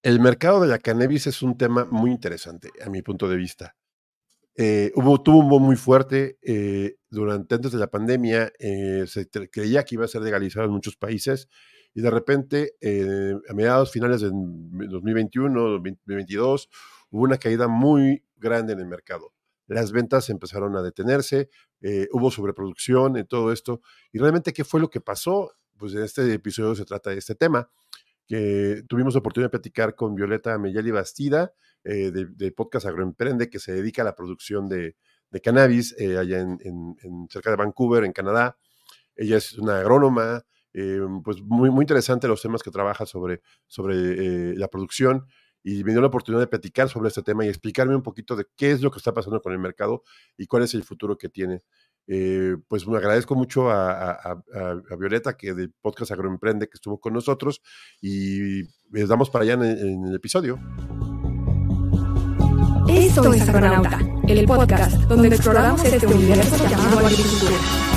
el mercado de la cannabis es un tema muy interesante, a mi punto de vista. Tuvo un boom muy fuerte durante antes de la pandemia. Creía que iba a ser legalizado en muchos países y de repente, a mediados finales de 2021, 2022, hubo una caída muy grande en el mercado. Las ventas empezaron a detenerse, hubo sobreproducción en todo esto. ¿Y realmente qué fue lo que pasó? Pues en este episodio se trata de este tema, que tuvimos la oportunidad de platicar con Violeta Meyali Bastida, del podcast Agroemprende, que se dedica a la producción de cannabis allá cerca de Vancouver, en Canadá. Ella es una agrónoma, pues muy interesante los temas que trabaja sobre la producción, y me dio la oportunidad de platicar sobre este tema y explicarme un poquito de qué es lo que está pasando con el mercado y cuál es el futuro que tiene. Pues me agradezco mucho a Violeta, que del podcast Agroemprende, que estuvo con nosotros, y les damos para allá en el episodio. Esto es Agronauta, el podcast donde exploramos este universo llamado agricultura.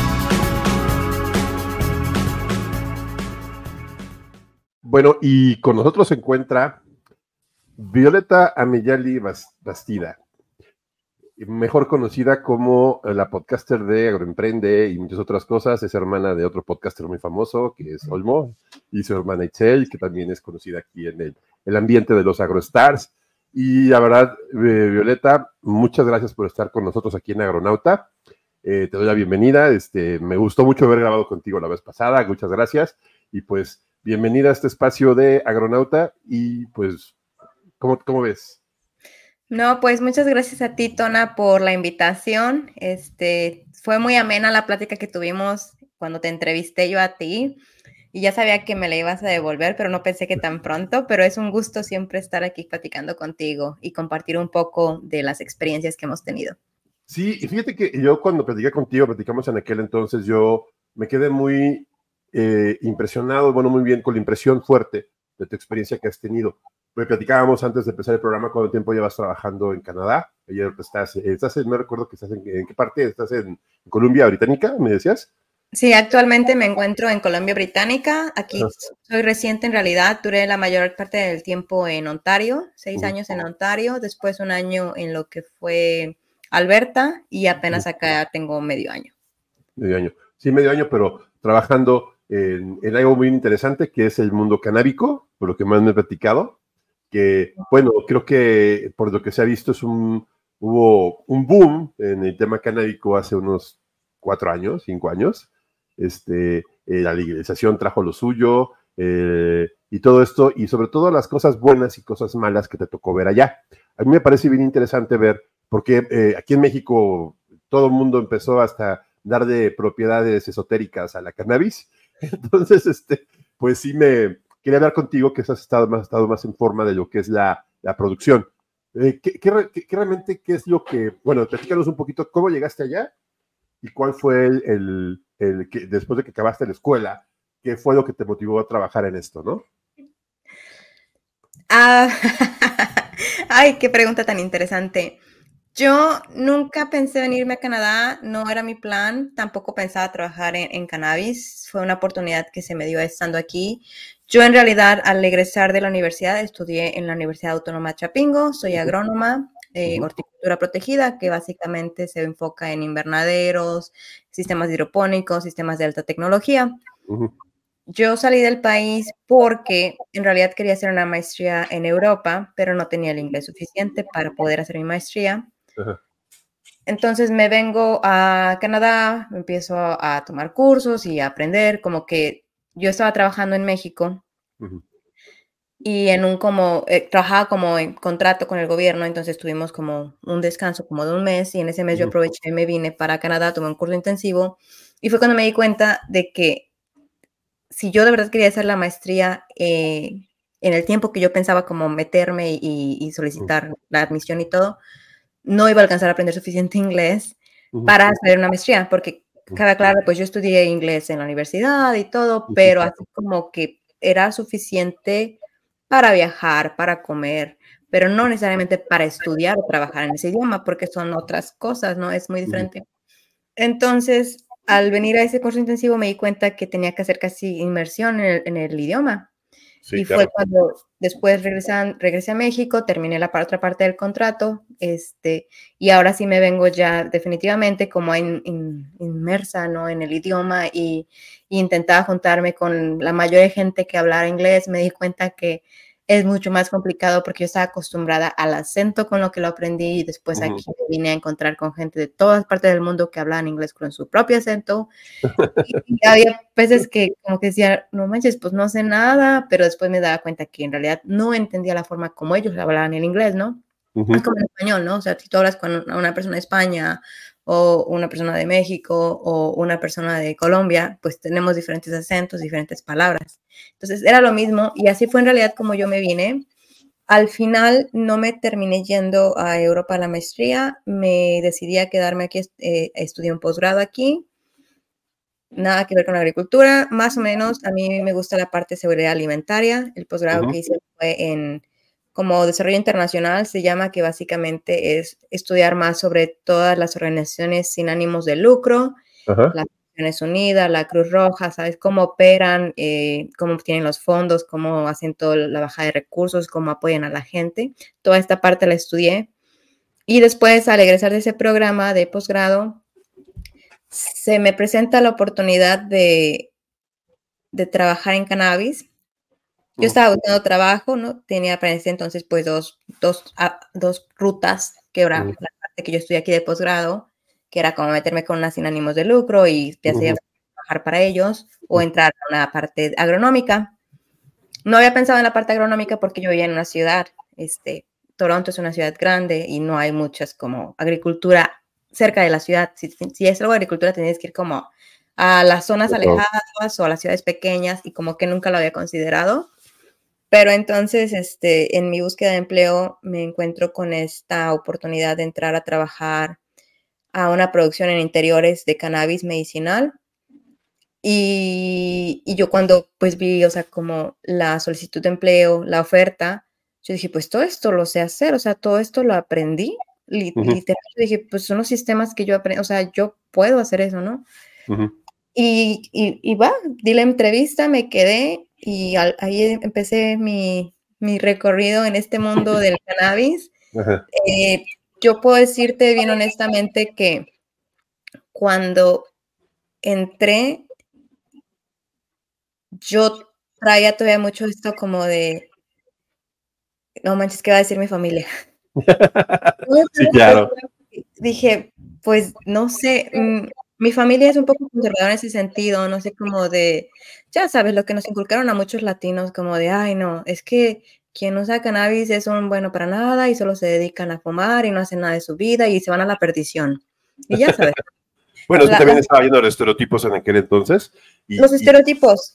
Bueno, y con nosotros se encuentra Violeta Meyali Bastida, mejor conocida como la podcaster de Agroemprende y muchas otras cosas. Es hermana de otro podcaster muy famoso, que es Olmo, y su hermana Itzel, que también es conocida aquí en el ambiente de los AgroStars. Y la verdad, Violeta, muchas gracias por estar con nosotros aquí en Agronauta. Te doy la bienvenida. Me gustó mucho haber grabado contigo la vez pasada. Muchas gracias. Y pues, bienvenida a este espacio de Agronauta. Y pues, ¿cómo ves? No, pues muchas gracias a ti, Tona, por la invitación. Fue muy amena la plática que tuvimos cuando te entrevisté yo a ti, y ya sabía que me la ibas a devolver, pero no pensé que tan pronto. Pero es un gusto siempre estar aquí platicando contigo y compartir un poco de las experiencias que hemos tenido. Sí, y fíjate que yo cuando platicamos en aquel entonces, yo me quedé muy impresionado, muy bien, con la impresión fuerte de tu experiencia que has tenido. Pues platicábamos antes de empezar el programa cuánto tiempo llevas trabajando en Canadá. Ayer no recuerdo que estás en qué parte, estás en Columbia Británica, me decías. Sí, actualmente me encuentro en Columbia Británica. Aquí soy reciente en realidad. Duré la mayor parte del tiempo en Ontario, 6 años en Ontario, después 1 año en lo que fue Alberta, y apenas acá tengo medio año. Medio año. Sí, medio año, pero trabajando en algo muy interesante, que es el mundo canábico, por lo que más me he platicado, que, bueno, creo que por lo que se ha visto hubo un boom en el tema canábico hace unos 4 años, 5 años. La legalización trajo lo suyo, y todo esto, y sobre todo las cosas buenas y cosas malas que te tocó ver allá. A mí me parece bien interesante ver, porque aquí en México todo el mundo empezó hasta dar de propiedades esotéricas a la cannabis. Entonces, pues sí me quería hablar contigo, que has estado más en forma de lo que es la producción. Realmente, qué es lo que, bueno, platícanos un poquito cómo llegaste allá y cuál fue que después de que acabaste la escuela, qué fue lo que te motivó a trabajar en esto, ¿no? Ay, qué pregunta tan interesante. Yo nunca pensé venirme a Canadá, no era mi plan, tampoco pensaba trabajar en cannabis, fue una oportunidad que se me dio estando aquí. Yo en realidad, al egresar de la universidad, estudié en la Universidad Autónoma de Chapingo, soy agrónoma, horticultura protegida, que básicamente se enfoca en invernaderos, sistemas hidropónicos, sistemas de alta tecnología. Yo salí del país porque en realidad quería hacer una maestría en Europa, pero no tenía el inglés suficiente para poder hacer mi maestría. Entonces me vengo a Canadá, empiezo a tomar cursos y a aprender. Como que yo estaba trabajando en México y trabajaba como en contrato con el gobierno, entonces tuvimos como un descanso como de 1 mes, y en ese mes yo aproveché y me vine para Canadá, tomé un curso intensivo, y fue cuando me di cuenta de que si yo de verdad quería hacer la maestría en el tiempo que yo pensaba como meterme y solicitar la admisión y todo, no iba a alcanzar a aprender suficiente inglés para hacer una maestría, porque cada claro, pues yo estudié inglés en la universidad y todo, pero así como que era suficiente para viajar, para comer, pero no necesariamente para estudiar o trabajar en ese idioma, porque son otras cosas, ¿no? Es muy diferente. Entonces, al venir a ese curso intensivo me di cuenta que tenía que hacer casi inmersión en el idioma. Sí, y claro. fue cuando Después regresé a México, terminé la otra parte del contrato, y ahora sí me vengo ya definitivamente como inmersa, ¿no? En el idioma y intentaba juntarme con la mayoría de gente que hablara inglés. Me di cuenta que es mucho más complicado porque yo estaba acostumbrada al acento con lo que lo aprendí y después aquí me vine a encontrar con gente de todas partes del mundo que hablaban inglés con su propio acento. Y había veces que como que decía, no manches, pues no sé nada, pero después me daba cuenta que en realidad no entendía la forma como ellos hablaban el inglés, ¿no? Es como en español, ¿no? O sea, si tú hablas con una persona de España o una persona de México o una persona de Colombia, pues tenemos diferentes acentos, diferentes palabras. Entonces era lo mismo y así fue en realidad como yo me vine. Al final no me terminé yendo a Europa a la maestría, me decidí a quedarme aquí, estudié un posgrado aquí. Nada que ver con la agricultura, más o menos. A mí me gusta la parte de seguridad alimentaria. El posgrado que hice fue en como desarrollo internacional, se llama, que básicamente es estudiar más sobre todas las organizaciones sin ánimos de lucro, las Naciones Unidas, la Cruz Roja, ¿sabes? Cómo operan, cómo obtienen los fondos, cómo hacen toda la bajada de recursos, cómo apoyan a la gente. Toda esta parte la estudié. Y después, al egresar de ese programa de posgrado, se me presenta la oportunidad de trabajar en cannabis. Yo estaba buscando trabajo, ¿no? Tenía para ese entonces pues dos rutas, que era la parte que yo estudié aquí de posgrado, que era como meterme con unas sin ánimos de lucro y ya sea trabajar para ellos o entrar a una parte agronómica. No había pensado en la parte agronómica porque yo vivía en una ciudad, Toronto es una ciudad grande y no hay muchas como agricultura cerca de la ciudad. Si es algo de agricultura, tienes que ir como a las zonas alejadas o a las ciudades pequeñas y como que nunca lo había considerado. Pero entonces, en mi búsqueda de empleo me encuentro con esta oportunidad de entrar a trabajar a una producción en interiores de cannabis medicinal. Y yo cuando pues vi, o sea, como la solicitud de empleo, la oferta, yo dije, pues todo esto lo sé hacer, o sea, todo esto lo aprendí. Literal, dije, pues son los sistemas que yo aprendí, o sea, yo puedo hacer eso, ¿no? Y va, di la entrevista, me quedé y ahí empecé mi recorrido en este mundo del cannabis. Yo puedo decirte bien honestamente que cuando entré, yo traía todavía mucho esto como de, no manches, ¿qué va a decir mi familia? Sí, claro. Dije, pues no sé, mi familia es un poco conservadora en ese sentido, no sé, como de, ya sabes, lo que nos inculcaron a muchos latinos, como de, ay, no, es que quien usa cannabis es un bueno para nada y solo se dedican a fumar y no hacen nada de su vida y se van a la perdición. Y ya sabes. Bueno, es que también estaba viendo los estereotipos en aquel entonces. Los estereotipos.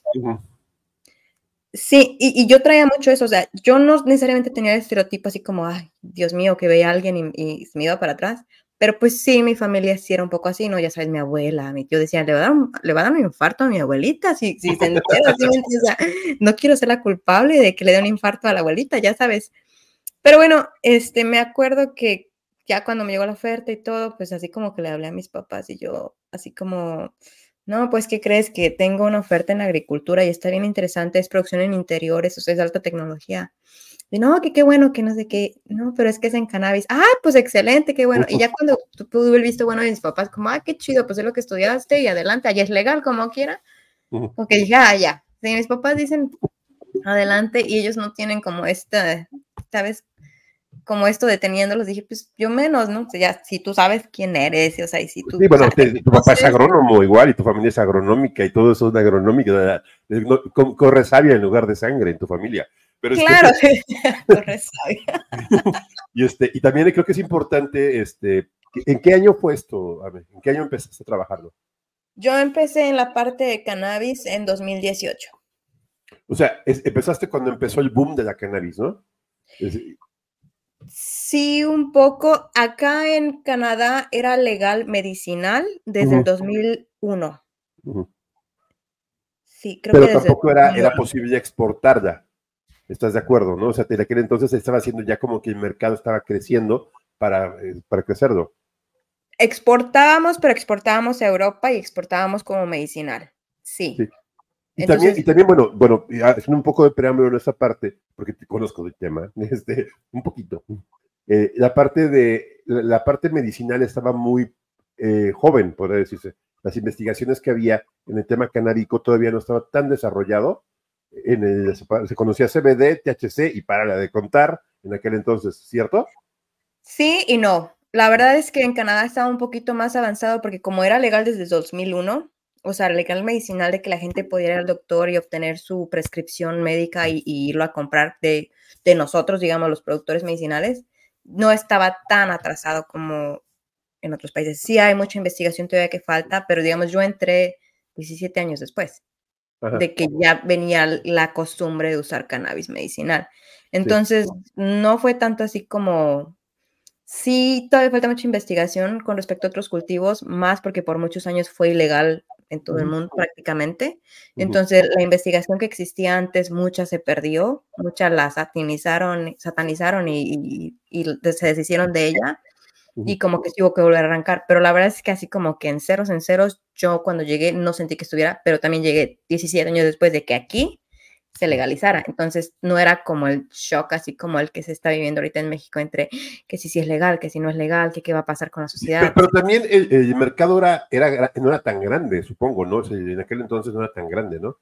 Sí, y yo traía mucho eso, o sea, yo no necesariamente tenía el estereotipo así como, ay, Dios mío, que veía a alguien y se me iba para atrás, pero pues sí, mi familia sí era un poco así, ¿no? Ya sabes, mi abuela, mi tío decía, le va a dar un infarto a mi abuelita si se entera, ¿sí? O sea, no quiero ser la culpable de que le dé un infarto a la abuelita, ya sabes. Pero bueno, me acuerdo que ya cuando me llegó la oferta y todo, pues así como que le hablé a mis papás y yo así como, no, pues, ¿qué crees? Que tengo una oferta en agricultura y está bien interesante, es producción en interiores, o sea, es alta tecnología. Y no, que qué bueno, que no sé qué, no, pero es que es en cannabis. Ah, pues excelente, qué bueno. Y ya cuando tuve el visto bueno de mis papás, como, ah, qué chido, pues es lo que estudiaste y adelante, allá es legal, como quiera. Porque dije, ah, ya. Si mis papás dicen adelante y ellos no tienen como esta, ¿sabes? Como esto deteniéndolos, dije, pues yo menos, ¿no? O sea, ya, si tú sabes quién eres, o sea, y si tú Sí, bueno, sabes, tu papá es agrónomo igual y tu familia es agronómica y todo eso es agronómica. Corre savia en lugar de sangre en tu familia. Pero claro, corre sabia. Y también creo que es importante, ¿en qué año fue esto? A ver, ¿en qué año empezaste a trabajarlo? Yo empecé en la parte de cannabis en 2018. O sea, empezaste cuando empezó el boom de la cannabis, ¿no? Sí, un poco. Acá en Canadá era legal medicinal desde el 2001. Sí, creo que Pero desde el tampoco era 2001. posible exportarla. ¿Estás de acuerdo, no? O sea, en aquel entonces se estaba haciendo ya como que el mercado estaba creciendo para crecerlo. Exportábamos, pero exportábamos a Europa y exportábamos como medicinal. Sí. Entonces, también bueno, haciendo un poco de preámbulo en esa parte, porque te conozco del tema, un poquito. La parte medicinal estaba muy joven, podría decirse. Las investigaciones que había en el tema canábico todavía no estaba tan desarrollado. Se conocía CBD, THC y para la de contar en aquel entonces, ¿cierto? sí y no. La verdad es que en Canadá estaba un poquito más avanzado porque como era legal desde 2001, o sea, legal medicinal de que la gente pudiera ir al doctor y obtener su prescripción médica y irlo a comprar de nosotros, digamos, los productores medicinales, no estaba tan atrasado como en otros países. Sí hay mucha investigación todavía que falta, pero digamos, yo entré 17 años después Ajá, de que ya venía la costumbre de usar cannabis medicinal. sí. Entonces, no fue tanto así como sí, todavía falta mucha investigación con respecto a otros cultivos, más porque por muchos años fue ilegal en todo el Ujú, mundo prácticamente. ujú, Entonces, la investigación que existía antes, mucha se perdió, muchas la satanizaron y se deshicieron de ella ujú. y como que sí hubo que volver a arrancar. Pero la verdad es que así como que en ceros, yo cuando llegué no sentí que estuviera, pero también llegué 17 años después de que aquí se legalizara. Entonces no era como el shock así como el que se está viviendo ahorita en México entre que si es legal, que si no es legal, que qué va a pasar con la sociedad. Pero también el mercado no era tan grande, supongo, ¿no? O sea, en aquel entonces no era tan grande, ¿no?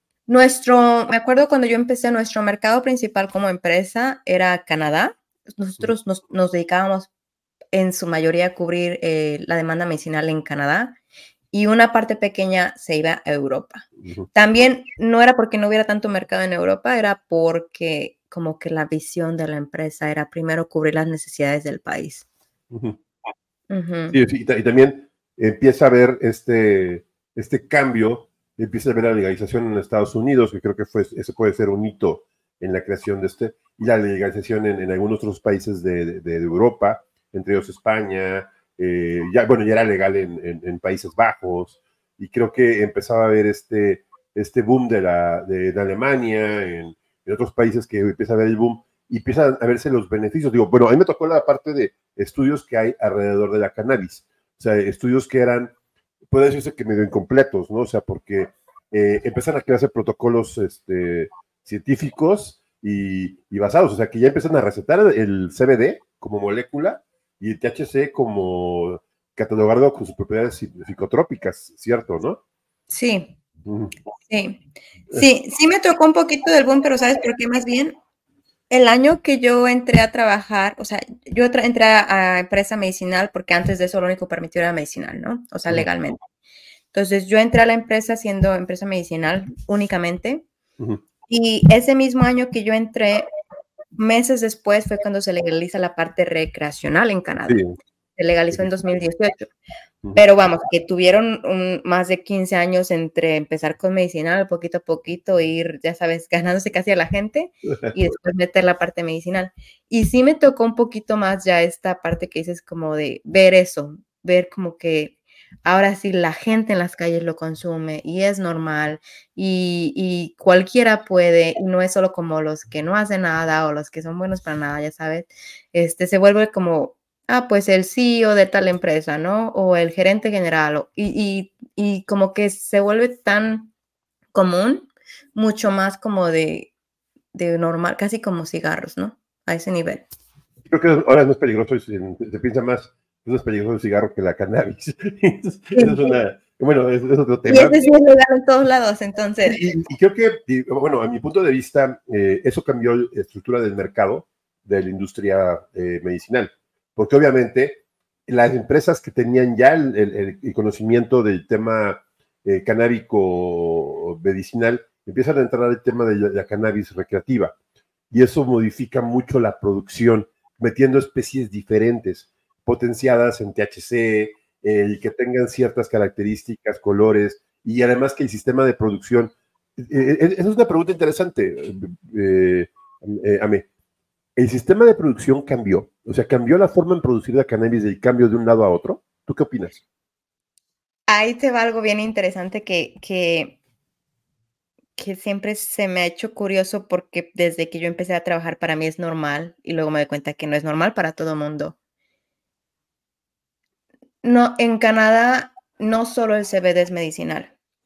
Me acuerdo cuando yo empecé, nuestro mercado principal como empresa era Canadá. Ujú, Nosotros nos dedicábamos en su mayoría a cubrir la demanda medicinal en Canadá y una parte pequeña se iba a Europa. ujú, También no era porque no hubiera tanto mercado en Europa, era porque como que la visión de la empresa era primero cubrir las necesidades del país. ujú. Ujú. Sí, sí, y también empieza a haber este cambio, empieza a haber la legalización en Estados Unidos, que creo que ese puede ser un hito en la creación y la legalización en algunos otros países de Europa, entre ellos España, bueno, ya era legal en Países Bajos, y creo que empezaba a haber este boom de Alemania, en otros países que empieza a haber el boom, y empiezan a verse los beneficios. Digo, bueno, a mí me tocó la parte de estudios que hay alrededor de la cannabis. O sea, estudios que eran, puede decirse que medio incompletos, ¿no? O sea, porque empiezan a crearse protocolos científicos y basados, o sea, que ya empiezan a recetar el CBD como molécula y el THC como catalogarlo con sus propiedades psicotrópicas, ¿cierto, no? Sí, Ujú. sí. Sí, sí me tocó un poquito del boom, pero ¿sabes por qué? Más bien, el año que yo entré a trabajar, o sea, yo entré a empresa medicinal porque antes de eso lo único permitido era medicinal, ¿no? O sea, Ujú, legalmente. Entonces, yo entré a la empresa siendo empresa medicinal únicamente ujú. y ese mismo año que yo entré, meses después fue cuando se legaliza la parte recreacional en Sí, Canadá. Se legalizó en 2018. ujú. Pero vamos, que tuvieron más de 15 años entre empezar con medicinal, poquito a poquito, ir, ya sabes, ganándose casi a la gente y después meter la parte medicinal. Y sí me tocó un poquito más ya esta parte que dices como de ver eso, ver como que ahora sí la gente en las calles lo consume y es normal y cualquiera puede y no es solo como los que no hacen nada o los que son buenos para nada, ya sabes, se vuelve como pues el CEO de tal empresa, ¿no? O el gerente general, y como que se vuelve tan común, mucho más como de normal, casi como cigarros, ¿no? A ese nivel. Creo que ahora es más peligroso, se piensa más, es más peligroso el cigarro que la cannabis. Eso es Sí. bueno, es otro Y tema. ese sí es legal en todos lados, entonces. Y creo que, bueno, a mi punto de vista, eso cambió la estructura del mercado de la industria medicinal, porque obviamente las empresas que tenían ya el conocimiento del tema canábico medicinal empiezan a entrar al tema de la cannabis recreativa y eso modifica mucho la producción, metiendo especies diferentes, potenciadas en THC, que tengan ciertas características, colores, y además que el sistema de producción, esa es una pregunta interesante, Ame. ¿El sistema de producción cambió? O sea, ¿cambió la forma en producir la cannabis del cambio de un lado a otro? ¿Tú qué opinas? Ahí te va algo bien interesante que siempre se me ha hecho curioso porque desde que yo empecé a trabajar para mí es normal y luego me doy cuenta que no es normal para todo mundo. No, en Canadá no solo el CBD es medicinal.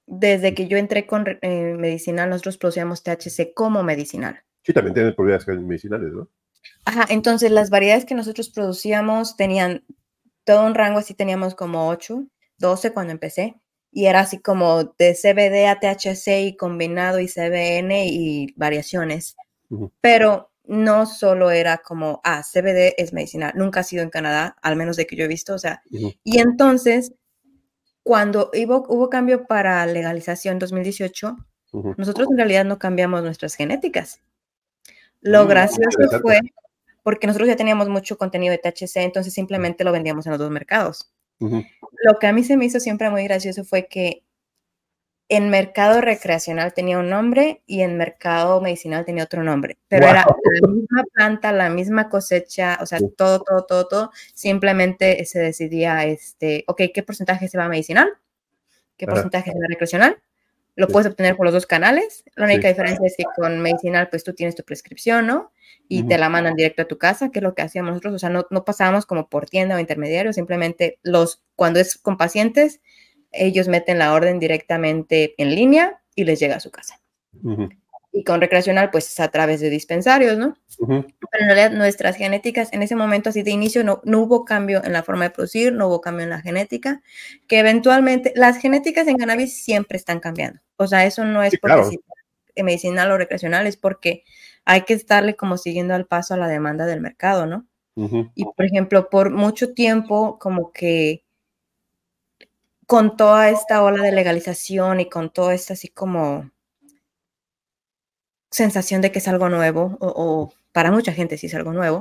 desde que yo entré con medicinal, nosotros producíamos THC como medicinal. Sí, también tienen propiedades medicinales, ¿no? Ajá, entonces las variedades que nosotros producíamos tenían todo un rango, así teníamos como 8, 12 cuando empecé, y era así como de CBD a THC y combinado y CBN y variaciones. Pero no solo era como, CBD es medicinal, nunca ha sido en Canadá, al menos de que yo he visto, o sea, y entonces, cuando hubo cambio para legalización en 2018, nosotros en realidad no cambiamos nuestras genéticas. Lo gracioso fue, porque nosotros ya teníamos mucho contenido de THC, entonces simplemente lo vendíamos en los dos mercados. Lo que a mí se me hizo siempre muy gracioso fue que en mercado recreacional tenía un nombre y en mercado medicinal tenía otro nombre, pero era la misma planta, la misma cosecha, o sea, todo, simplemente se decidía, ok, ¿qué porcentaje se va a medicinal? ¿Qué porcentaje se va a recreacional? Lo puedes obtener por los dos canales. La única diferencia es que con medicinal, pues tú tienes tu prescripción, ¿no? Y te la mandan directo a tu casa, que es lo que hacíamos nosotros. O sea, no pasábamos como por tienda o intermediario, simplemente cuando es con pacientes, ellos meten la orden directamente en línea y les llega a su casa. Y con recreacional, pues es a través de dispensarios, ¿no? Pero en realidad nuestras genéticas en ese momento, así de inicio, no hubo cambio en la forma de producir, no hubo cambio en la genética, que eventualmente las genéticas en cannabis siempre están cambiando. O sea, eso no es porque si medicinal o recreacional, es porque hay que estarle como siguiendo al paso a la demanda del mercado, ¿no? Y por ejemplo, por mucho tiempo, como que con toda esta ola de legalización y con toda esta así como sensación de que es algo nuevo, o para mucha gente sí es algo nuevo,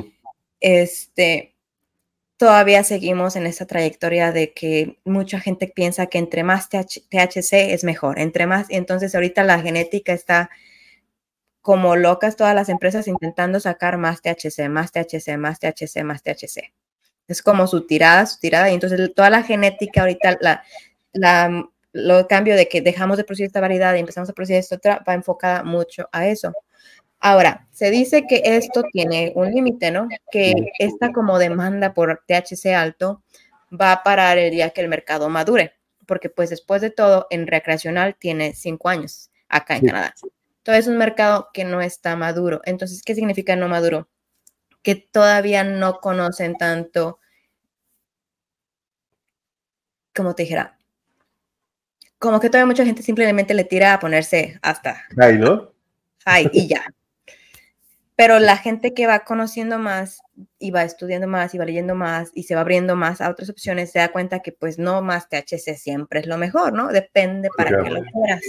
todavía seguimos en esa trayectoria de que mucha gente piensa que entre más THC es mejor, entre más, y entonces ahorita la genética está como locas, todas las empresas intentando sacar más THC, más THC, más THC, más THC. Es como su tirada, y entonces toda la genética ahorita, lo cambio de que dejamos de producir esta variedad y empezamos a producir esta otra, va enfocada mucho a eso. Ahora, se dice que esto tiene un límite, ¿no? Que esta como demanda por THC alto va a parar el día que el mercado madure, porque pues después de todo, en recreacional tiene 5 años acá en Canadá. Entonces es un mercado que no está maduro. Entonces, ¿qué significa no maduro? Que todavía no conocen tanto, como te dijera, como que todavía mucha gente simplemente le tira a ponerse hasta ahí, ¿no? High y ya. Pero la gente que va conociendo más y va estudiando más y va leyendo más y se va abriendo más a otras opciones, se da cuenta que pues no más THC siempre es lo mejor, ¿no? Depende para qué lo quieras.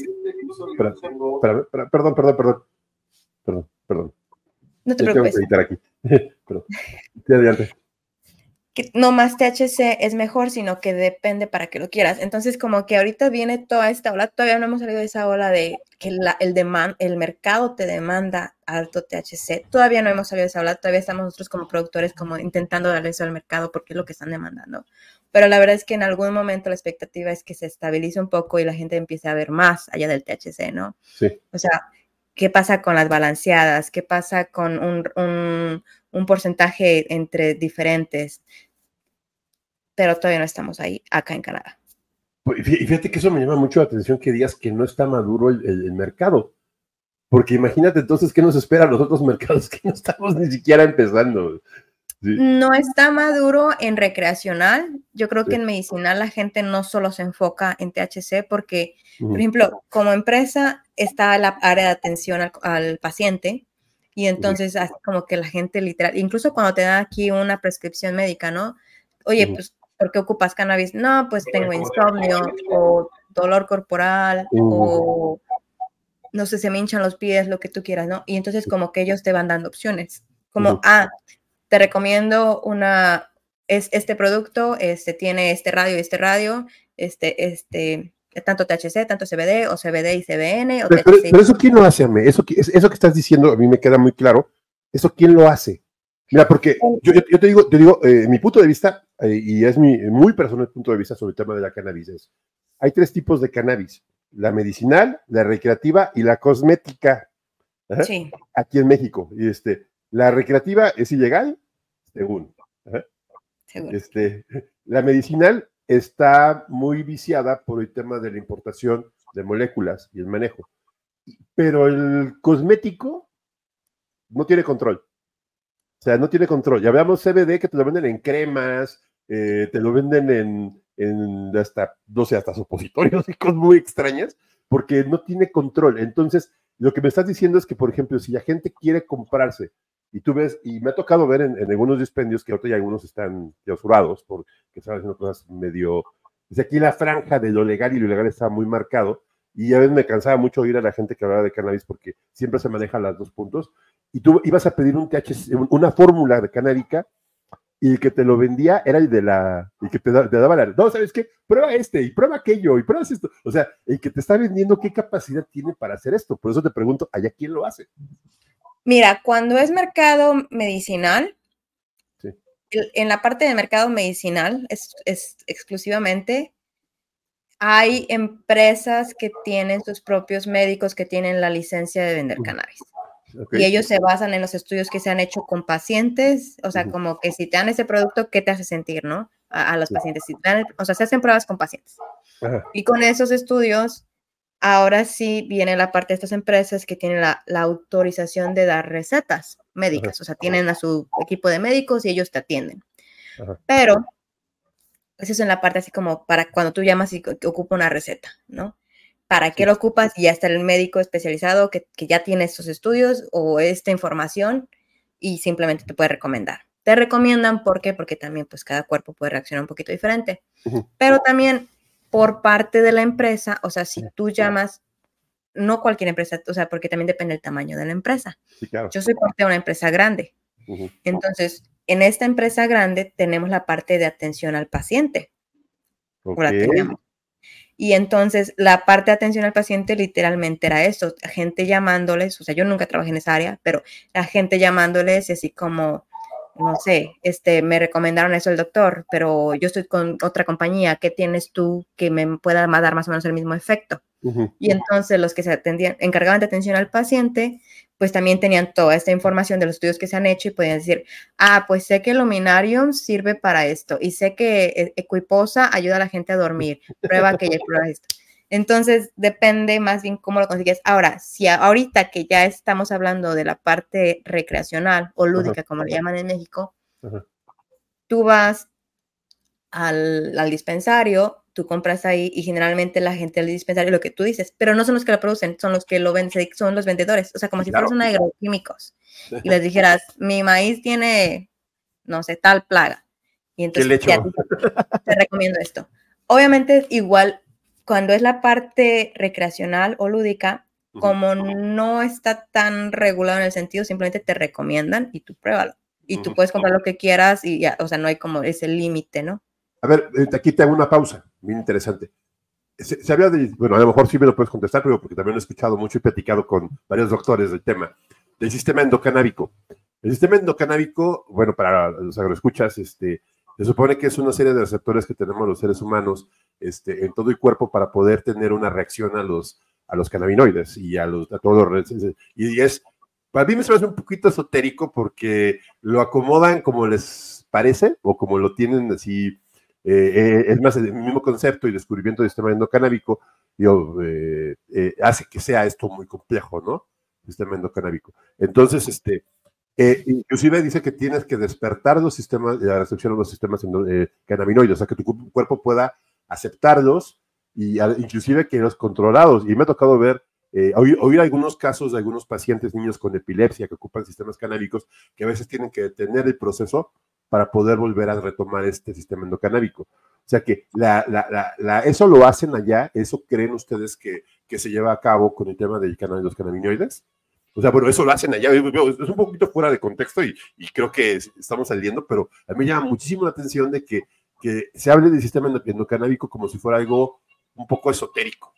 Perdón. No te preocupes. Tengo que editar aquí. Perdón. Adelante. Que no más THC es mejor, sino que depende para que lo quieras. Entonces, como que ahorita viene toda esta ola, todavía no hemos salido de esa ola de que el mercado te demanda alto THC. Todavía no hemos salido de esa ola, todavía estamos nosotros como productores como intentando darle eso al mercado porque es lo que están demandando. Pero la verdad es que en algún momento la expectativa es que se estabilice un poco y la gente empiece a ver más allá del THC, ¿no? Sí. O sea, ¿qué pasa con las balanceadas? ¿Qué pasa con un porcentaje entre diferentes? Pero todavía no estamos ahí, acá en Canadá. Y fíjate que eso me llama mucho la atención, que digas que no está maduro el mercado. Porque imagínate entonces qué nos espera a los otros mercados que no estamos ni siquiera empezando. Sí. No está maduro en recreacional. Yo creo que en medicinal la gente no solo se enfoca en THC porque, por ejemplo, como empresa está la área de atención al paciente y entonces así como que la gente literal, incluso cuando te dan aquí una prescripción médica, ¿no? Oye, pues, ¿por qué ocupas cannabis? No, pues tengo insomnio o dolor corporal o no sé, se me hinchan los pies, lo que tú quieras, ¿no? Y entonces como que ellos te van dando opciones, como, te recomiendo este producto, tiene este radio, tanto THC, tanto CBD, o CBD y CBN. O pero eso, ¿quién lo hace, Ame? Eso que estás diciendo, a mí me queda muy claro. ¿Eso quién lo hace? Mira, porque yo te digo, mi punto de vista, y es mi muy personal punto de vista sobre el tema de la cannabis, hay 3 tipos de cannabis: la medicinal, la recreativa y la cosmética. Sí. Aquí en México. Y la recreativa es ilegal, según. La medicinal está muy viciada por el tema de la importación de moléculas y el manejo. Pero el cosmético no tiene control. O sea, no tiene control. Ya veamos CBD que te lo venden en cremas, te lo venden en hasta, no sé, hasta supositorios y cosas muy extrañas, porque no tiene control. Entonces, lo que me estás diciendo es que, por ejemplo, si la gente quiere comprarse, y tú ves, y me ha tocado ver en algunos dispendios que ahorita ya algunos están clausurados, porque están haciendo cosas medio... Dice aquí la franja de lo legal y lo ilegal está muy marcado, y a veces me cansaba mucho oír a la gente que hablaba de cannabis porque siempre se manejan los dos puntos, y tú ibas a pedir un THC, una fórmula de canábica, y el que te lo vendía era el de el que te daba no, ¿sabes qué? Prueba este, y prueba aquello, y pruebas esto. O sea, el que te está vendiendo, ¿qué capacidad tiene para hacer esto? Por eso te pregunto, ¿allá quién lo hace? Mira, cuando es mercado medicinal, Sí. en la parte de mercado medicinal es exclusivamente, hay empresas que tienen sus propios médicos que tienen la licencia de vender cannabis. Okay. Y ellos se basan en los estudios que se han hecho con pacientes, o sea, como que si te dan ese producto, ¿qué te hace sentir, no? A los pacientes. Si te dan, o sea, se hacen pruebas con pacientes. Ajá. Y con esos estudios, ahora sí viene la parte de estas empresas que tienen la autorización de dar recetas médicas, o sea, tienen a su equipo de médicos y ellos te atienden. Ajá. Pero eso es en la parte así como para cuando tú llamas y ocupa una receta, ¿no? ¿Para qué lo ocupas? Y ya está el médico especializado que ya tiene estos estudios o esta información y simplemente te puede recomendar. Te recomiendan, ¿por qué? Porque también pues cada cuerpo puede reaccionar un poquito diferente. Pero también por parte de la empresa, o sea, si tú llamas, no cualquier empresa, o sea, porque también depende del tamaño de la empresa. Sí, claro. Yo soy parte de una empresa grande. Entonces, en esta empresa grande tenemos la parte de atención al paciente. O la teníamos. Y entonces la parte de atención al paciente literalmente era eso, gente llamándoles, o sea, yo nunca trabajé en esa área, pero la gente llamándoles y así como, no sé, me recomendaron eso el doctor, pero yo estoy con otra compañía, ¿qué tienes tú que me pueda dar más o menos el mismo efecto? Y entonces los que se encargaban de atención al paciente, pues también tenían toda esta información de los estudios que se han hecho y podían decir, pues sé que el Luminarium sirve para esto y sé que Equiposa ayuda a la gente a dormir, prueba que prueba esto. Entonces depende más bien cómo lo consigues. Ahora, si ahorita que ya estamos hablando de la parte recreacional o lúdica, como le llaman en México, tú vas al dispensario, tú compras ahí y generalmente la gente del dispensario, lo que tú dices, pero no son los que lo producen, son los que lo venden, son los vendedores, o sea, como si fueras una agroquímicos y les dijeras, mi maíz tiene, no sé, tal plaga, y entonces te recomiendo esto. Obviamente, igual, cuando es la parte recreacional o lúdica, como no está tan regulado en el sentido, simplemente te recomiendan y tú pruébalo. Y tú puedes comprar lo que quieras y ya, o sea, no hay como ese límite, ¿no? A ver, aquí te hago una pausa, bien interesante. Se había bueno, a lo mejor sí me lo puedes contestar, pero porque también lo he escuchado mucho y platicado con varios doctores del tema, del sistema endocanábico. El sistema endocanábico, bueno, para los agroescuchas, se supone que es una serie de receptores que tenemos los seres humanos en todo el cuerpo para poder tener una reacción a los cannabinoides y a todos los... Y para mí me parece un poquito esotérico porque lo acomodan como les parece o como lo tienen así. Es más, el mismo concepto y descubrimiento del sistema endocanábico hace que sea esto muy complejo, ¿no? El sistema endocanábico. Entonces, inclusive dice que tienes que despertar los sistemas, la recepción de los sistemas cannabinoides, o sea, que tu cuerpo pueda aceptarlos y inclusive que los controlados. Y me ha tocado ver, oír algunos casos de algunos pacientes, niños con epilepsia que ocupan sistemas canábicos, que a veces tienen que detener el proceso para poder volver a retomar este sistema endocanábico. O sea que eso lo hacen allá, eso creen ustedes que se lleva a cabo con el tema de los cannabinoides. O sea, bueno, eso lo hacen allá, es un poquito fuera de contexto y creo que estamos saliendo, pero a mí me llama muchísimo la atención de que se hable del sistema endocanábico como si fuera algo un poco esotérico.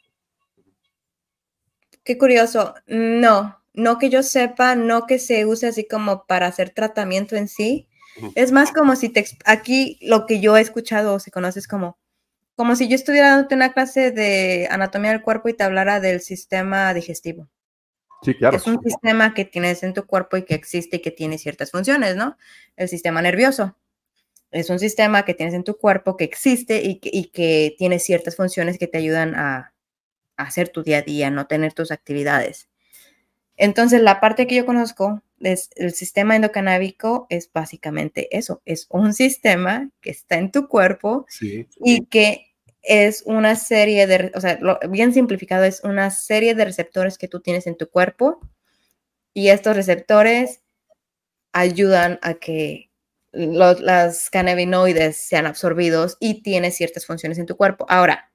Qué curioso. No que yo sepa, no que se use así como para hacer tratamiento en sí. Es más como si aquí lo que yo he escuchado o se conoce es como si yo estuviera dándote una clase de anatomía del cuerpo y te hablara del sistema digestivo. Sí, claro. Es un sistema que tienes en tu cuerpo y que existe y que tiene ciertas funciones, ¿no? El sistema nervioso. Es un sistema que tienes en tu cuerpo, que existe y que tiene ciertas funciones que te ayudan a hacer tu día a día, no tener tus actividades. Entonces, la parte que yo conozco es el sistema endocanábico es básicamente eso, es un sistema que está en tu cuerpo y que es una serie de, o sea, bien simplificado, es una serie de receptores que tú tienes en tu cuerpo y estos receptores ayudan a que las cannabinoides sean absorbidos y tiene ciertas funciones en tu cuerpo. Ahora,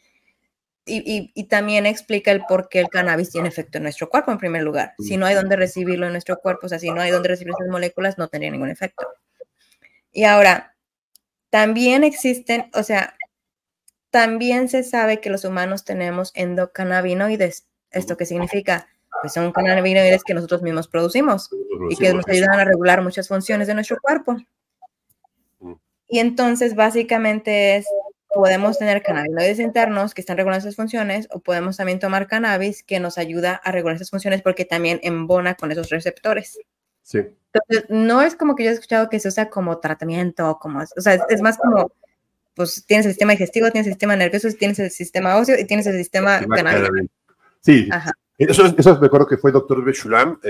y también explica el por qué el cannabis tiene efecto en nuestro cuerpo, en primer lugar. Si no hay dónde recibirlo en nuestro cuerpo, o sea, si no hay dónde recibir esas moléculas, no tendría ningún efecto. Y ahora, también existen, o sea, también se sabe que los humanos tenemos endocannabinoides. ¿Esto qué significa? Pues son cannabinoides que nosotros mismos producimos y que nos ayudan a regular muchas funciones de nuestro cuerpo. Y entonces, básicamente podemos tener cannabinoides internos que están regulando esas funciones o podemos también tomar cannabis que nos ayuda a regular esas funciones porque también embona con esos receptores. Sí. Entonces, no es como que yo he escuchado que se usa como tratamiento, o sea, es más como, pues tienes el sistema digestivo, tienes el sistema nervioso, tienes el sistema óseo y tienes el sistema canábico. Sí, eso me acuerdo que fue el doctor Beshulam,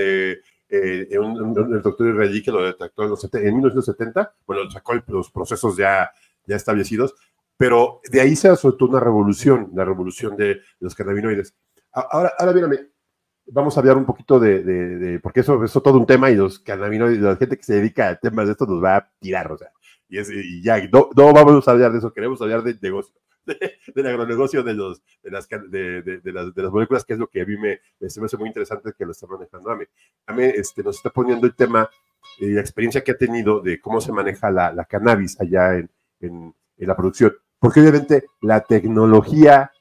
el doctor israelí que lo detectó en 1970, bueno, sacó los procesos ya establecidos, pero de ahí se soltó una revolución, la revolución de los cannabinoides. Ahora mírame, vamos a hablar un poquito porque eso es todo un tema y los cannabinoides, la gente que se dedica a temas de esto nos va a tirar, o sea, y ya, no vamos a hablar de eso, queremos hablar del negocio, del agronegocio de las moléculas, que es lo que a mí me hace muy interesante que lo está manejando Ame. Ame nos está poniendo el tema y la experiencia que ha tenido de cómo se maneja la cannabis allá en la producción, porque obviamente la tecnología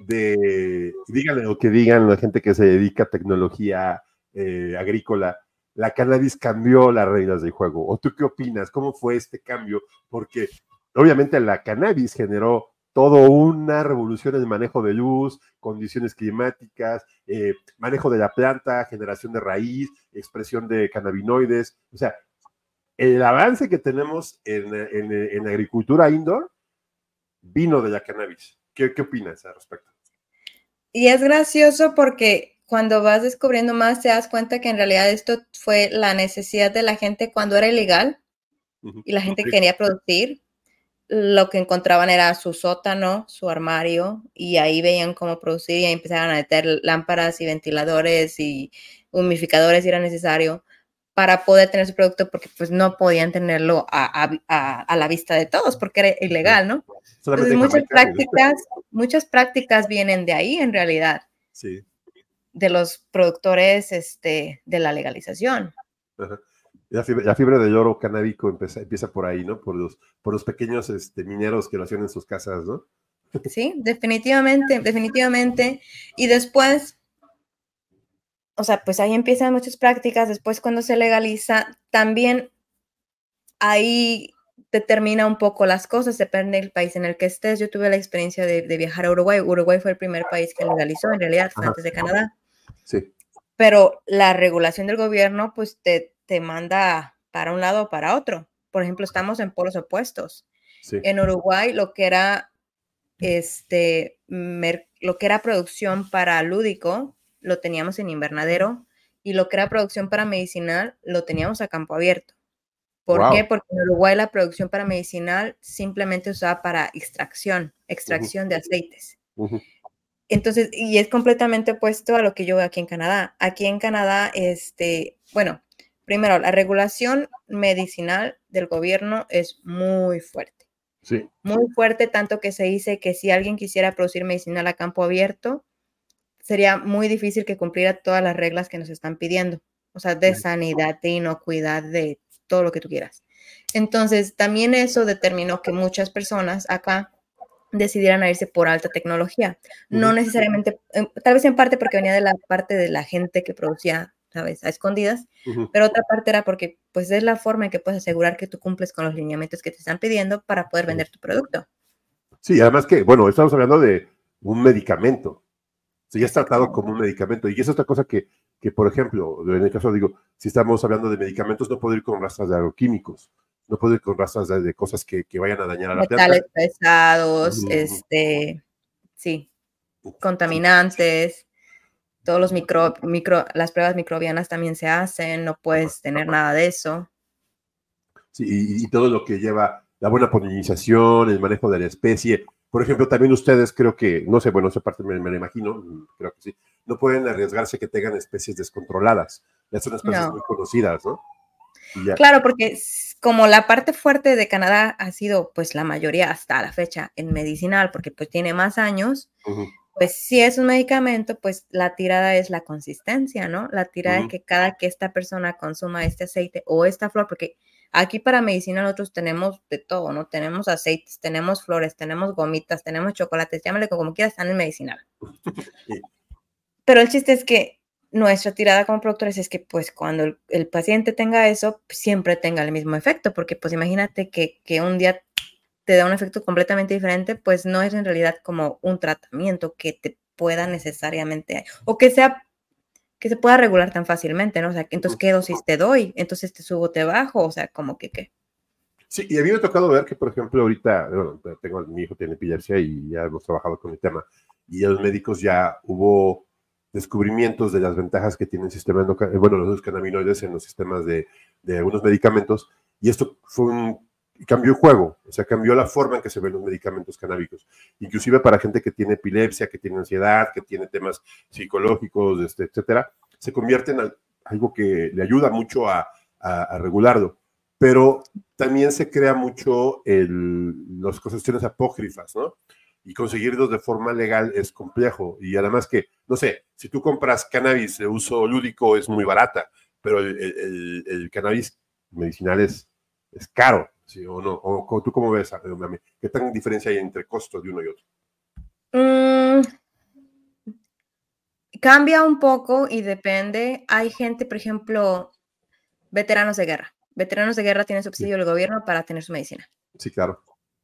díganle lo que digan la gente que se dedica a tecnología agrícola, la cannabis cambió las reglas del juego. ¿O tú qué opinas? ¿Cómo fue este cambio? Porque obviamente la cannabis generó toda una revolución en el manejo de luz, condiciones climáticas, manejo de la planta, generación de raíz, expresión de cannabinoides. O sea, el avance que tenemos en agricultura indoor vino de la cannabis. ¿Qué opinas al respecto? Y es gracioso porque cuando vas descubriendo más te das cuenta que en realidad esto fue la necesidad de la gente cuando era ilegal y la gente quería producir. Lo que encontraban era su sótano, su armario, y ahí veían cómo producir y ahí empezaban a meter lámparas y ventiladores y humidificadores si era necesario para poder tener su producto porque pues no podían tenerlo a la vista de todos porque era ilegal, ¿no? Entonces muchas prácticas vienen de ahí en realidad, sí, de los productores de la legalización. Ajá. La fibra del oro canábico empieza por ahí, ¿no? Por los pequeños mineros que lo hacían en sus casas, ¿no? Sí, definitivamente. Y después, o sea, pues ahí empiezan muchas prácticas. Después, cuando se legaliza, también ahí determina un poco las cosas, depende del país en el que estés. Yo tuve la experiencia de viajar a Uruguay. Uruguay fue el primer país que legalizó, en realidad, fue antes de Canadá. Sí. Pero la regulación del gobierno, pues te manda para un lado o para otro. Por ejemplo, estamos en polos opuestos. Sí. En Uruguay, lo que era producción para lúdico, lo teníamos en invernadero, y lo que era producción para medicinal, lo teníamos a campo abierto. ¿Por qué? Porque en Uruguay la producción para medicinal simplemente usaba para extracción de aceites. Entonces, y es completamente opuesto a lo que yo veo aquí en Canadá. Aquí en Canadá, bueno, primero, la regulación medicinal del gobierno es muy fuerte. Sí. Muy fuerte, tanto que se dice que si alguien quisiera producir medicinal a campo abierto, sería muy difícil que cumpliera todas las reglas que nos están pidiendo. O sea, de sanidad, de inocuidad, de todo lo que tú quieras. Entonces, también eso determinó que muchas personas acá decidieran a irse por alta tecnología. No necesariamente, tal vez en parte porque venía de la parte de la gente que producía, ¿sabes?, a escondidas, pero otra parte era porque pues es la forma en que puedes asegurar que tú cumples con los lineamientos que te están pidiendo para poder vender tu producto. Sí, además que, bueno, estamos hablando de un medicamento. Sí, ya es tratado como un medicamento. Y es otra cosa que, por ejemplo, en el caso, digo, si estamos hablando de medicamentos, no puedo ir con rastras de agroquímicos. no puedo ir con rastras de cosas que vayan a dañar a la planta. Metales pesados, sí, contaminantes, todos los las pruebas microbianas también se hacen, no puedes tener nada de eso. Sí, y todo lo que lleva la buena polinización, el manejo de la especie. Por ejemplo, también ustedes creo que, no sé, bueno, esa parte me lo imagino, creo que sí, no pueden arriesgarse que tengan especies descontroladas. Ya son especies muy conocidas, ¿no? Claro, porque como la parte fuerte de Canadá ha sido, pues la mayoría hasta la fecha en medicinal, porque pues tiene más años, pues si es un medicamento, pues la tirada es la consistencia, ¿no? La tirada es que que esta persona consuma este aceite o esta flor, porque aquí para medicina nosotros tenemos de todo, ¿no? Tenemos aceites, tenemos flores, tenemos gomitas, tenemos chocolates, llámale como quieras, están en medicinal. Pero el chiste es que nuestra tirada como productores es que pues cuando el paciente tenga eso, pues, siempre tenga el mismo efecto, porque pues imagínate que un día te da un efecto completamente diferente, pues no es en realidad como un tratamiento que te pueda necesariamente, o que se pueda regular tan fácilmente, ¿no? O sea, entonces, ¿qué dosis te doy? Entonces, ¿te subo, te bajo? O sea, como que, ¿qué? Sí, y a mí me ha tocado ver que, por ejemplo, ahorita, bueno, mi hijo tiene epilepsia y ya hemos trabajado con el tema, y a los médicos ya hubo descubrimientos de las ventajas que tiene el sistema bueno, los cannabinoides en los sistemas de algunos medicamentos, y esto cambió el juego, o sea, cambió la forma en que se ven los medicamentos canábicos, inclusive para gente que tiene epilepsia, que tiene ansiedad, que tiene temas psicológicos, etcétera, se convierte en algo que le ayuda mucho a regularlo, pero también se crea mucho las cuestiones apócrifas, ¿no? Y conseguirlos de forma legal es complejo. Y además que, no sé, si tú compras cannabis de uso lúdico es muy barata, pero el cannabis medicinal es caro, ¿sí? ¿O no? ¿O tú cómo ves, mami? ¿Qué tan diferencia hay entre costos de uno y otro? Cambia un poco y depende. Hay gente, por ejemplo, veteranos de guerra. Veteranos de guerra tienen subsidio del gobierno para tener su medicina. Sí, claro.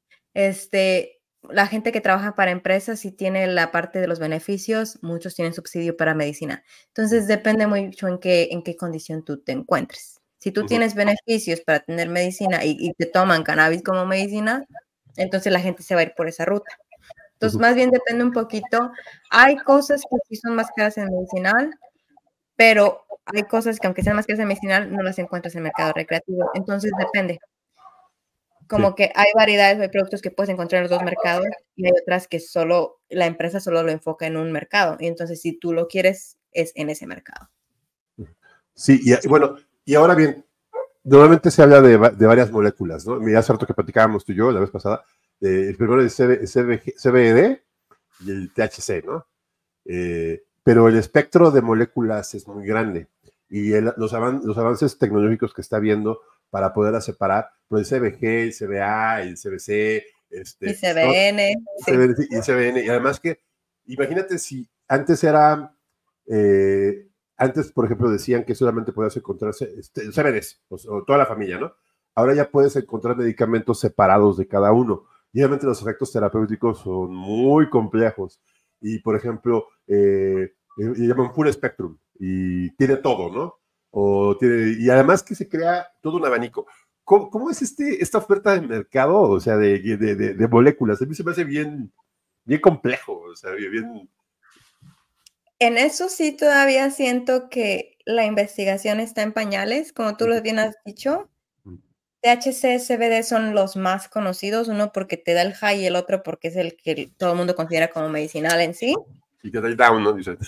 La gente que trabaja para empresas sí tiene la parte de los beneficios, muchos tienen subsidio para medicina. Entonces depende mucho en qué condición tú te encuentres. Si tú tienes beneficios para tener medicina y te toman cannabis como medicina, entonces la gente se va a ir por esa ruta. Entonces más bien depende un poquito. Hay cosas que sí son más caras en medicinal, pero hay cosas que aunque sean más caras en medicinal, no las encuentras en el mercado recreativo. Entonces depende. Como que hay variedades, hay productos que puedes encontrar en los dos mercados y hay otras que la empresa solo lo enfoca en un mercado. Y entonces, si tú lo quieres, es en ese mercado. Sí, y bueno, y ahora bien, normalmente se habla de varias moléculas, ¿no? Mira, hace rato que platicábamos tú y yo la vez pasada, el primero es CBD y el THC, ¿no? Pero el espectro de moléculas es muy grande y los avances tecnológicos que está viendo para poderla separar, pues el CBG, el CBA, el CBC, y CBN. Sí. Y CBN, y además que, imagínate si antes era, antes, por ejemplo, decían que solamente podías encontrarse CBDs, o toda la familia, ¿no? Ahora ya puedes encontrar medicamentos separados de cada uno. Y obviamente los efectos terapéuticos son muy complejos. Y, por ejemplo, le llaman full spectrum y tiene todo, ¿no? Y además que se crea todo un abanico. ¿Cómo es esta oferta de mercado, o sea, de moléculas? A mí se me hace bien complejo, o sea, bien... En eso sí todavía siento que la investigación está en pañales, como tú lo bien has dicho. THC, CBD son los más conocidos, uno porque te da el high y el otro porque es el que todo el mundo considera como medicinal en sí. Y te da el down, ¿no? Dice.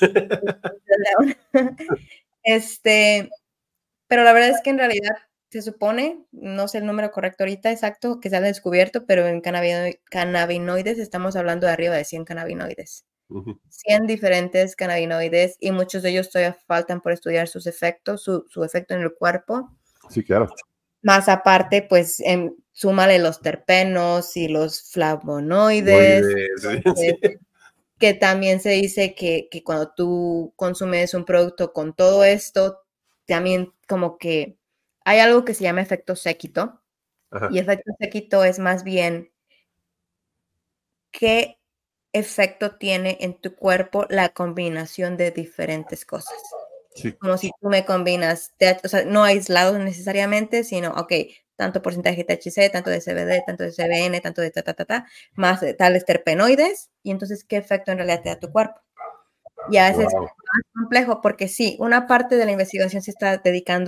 Pero la verdad es que en realidad se supone, no sé el número correcto ahorita exacto que se ha descubierto, pero en cannabinoides estamos hablando de arriba de 100 cannabinoides. 100 diferentes cannabinoides y muchos de ellos todavía faltan por estudiar sus efectos, su efecto en el cuerpo. Sí, claro. Más aparte, pues súmale los terpenos y los flavonoides, Sí. que también se dice que cuando tú consumes un producto con todo esto, también como que hay algo que se llama efecto séquito. Ajá. Y efecto séquito es más bien qué efecto tiene en tu cuerpo la combinación de diferentes cosas. Sí. Como si tú me combinas, o sea, no aislados necesariamente, sino, ok, tanto porcentaje de THC, tanto de CBD, tanto de CBN, tanto de más de tales terpenoides, y entonces, ¿qué efecto en realidad te da tu cuerpo? Y a veces es más complejo, porque sí, una parte de la investigación se está dedicando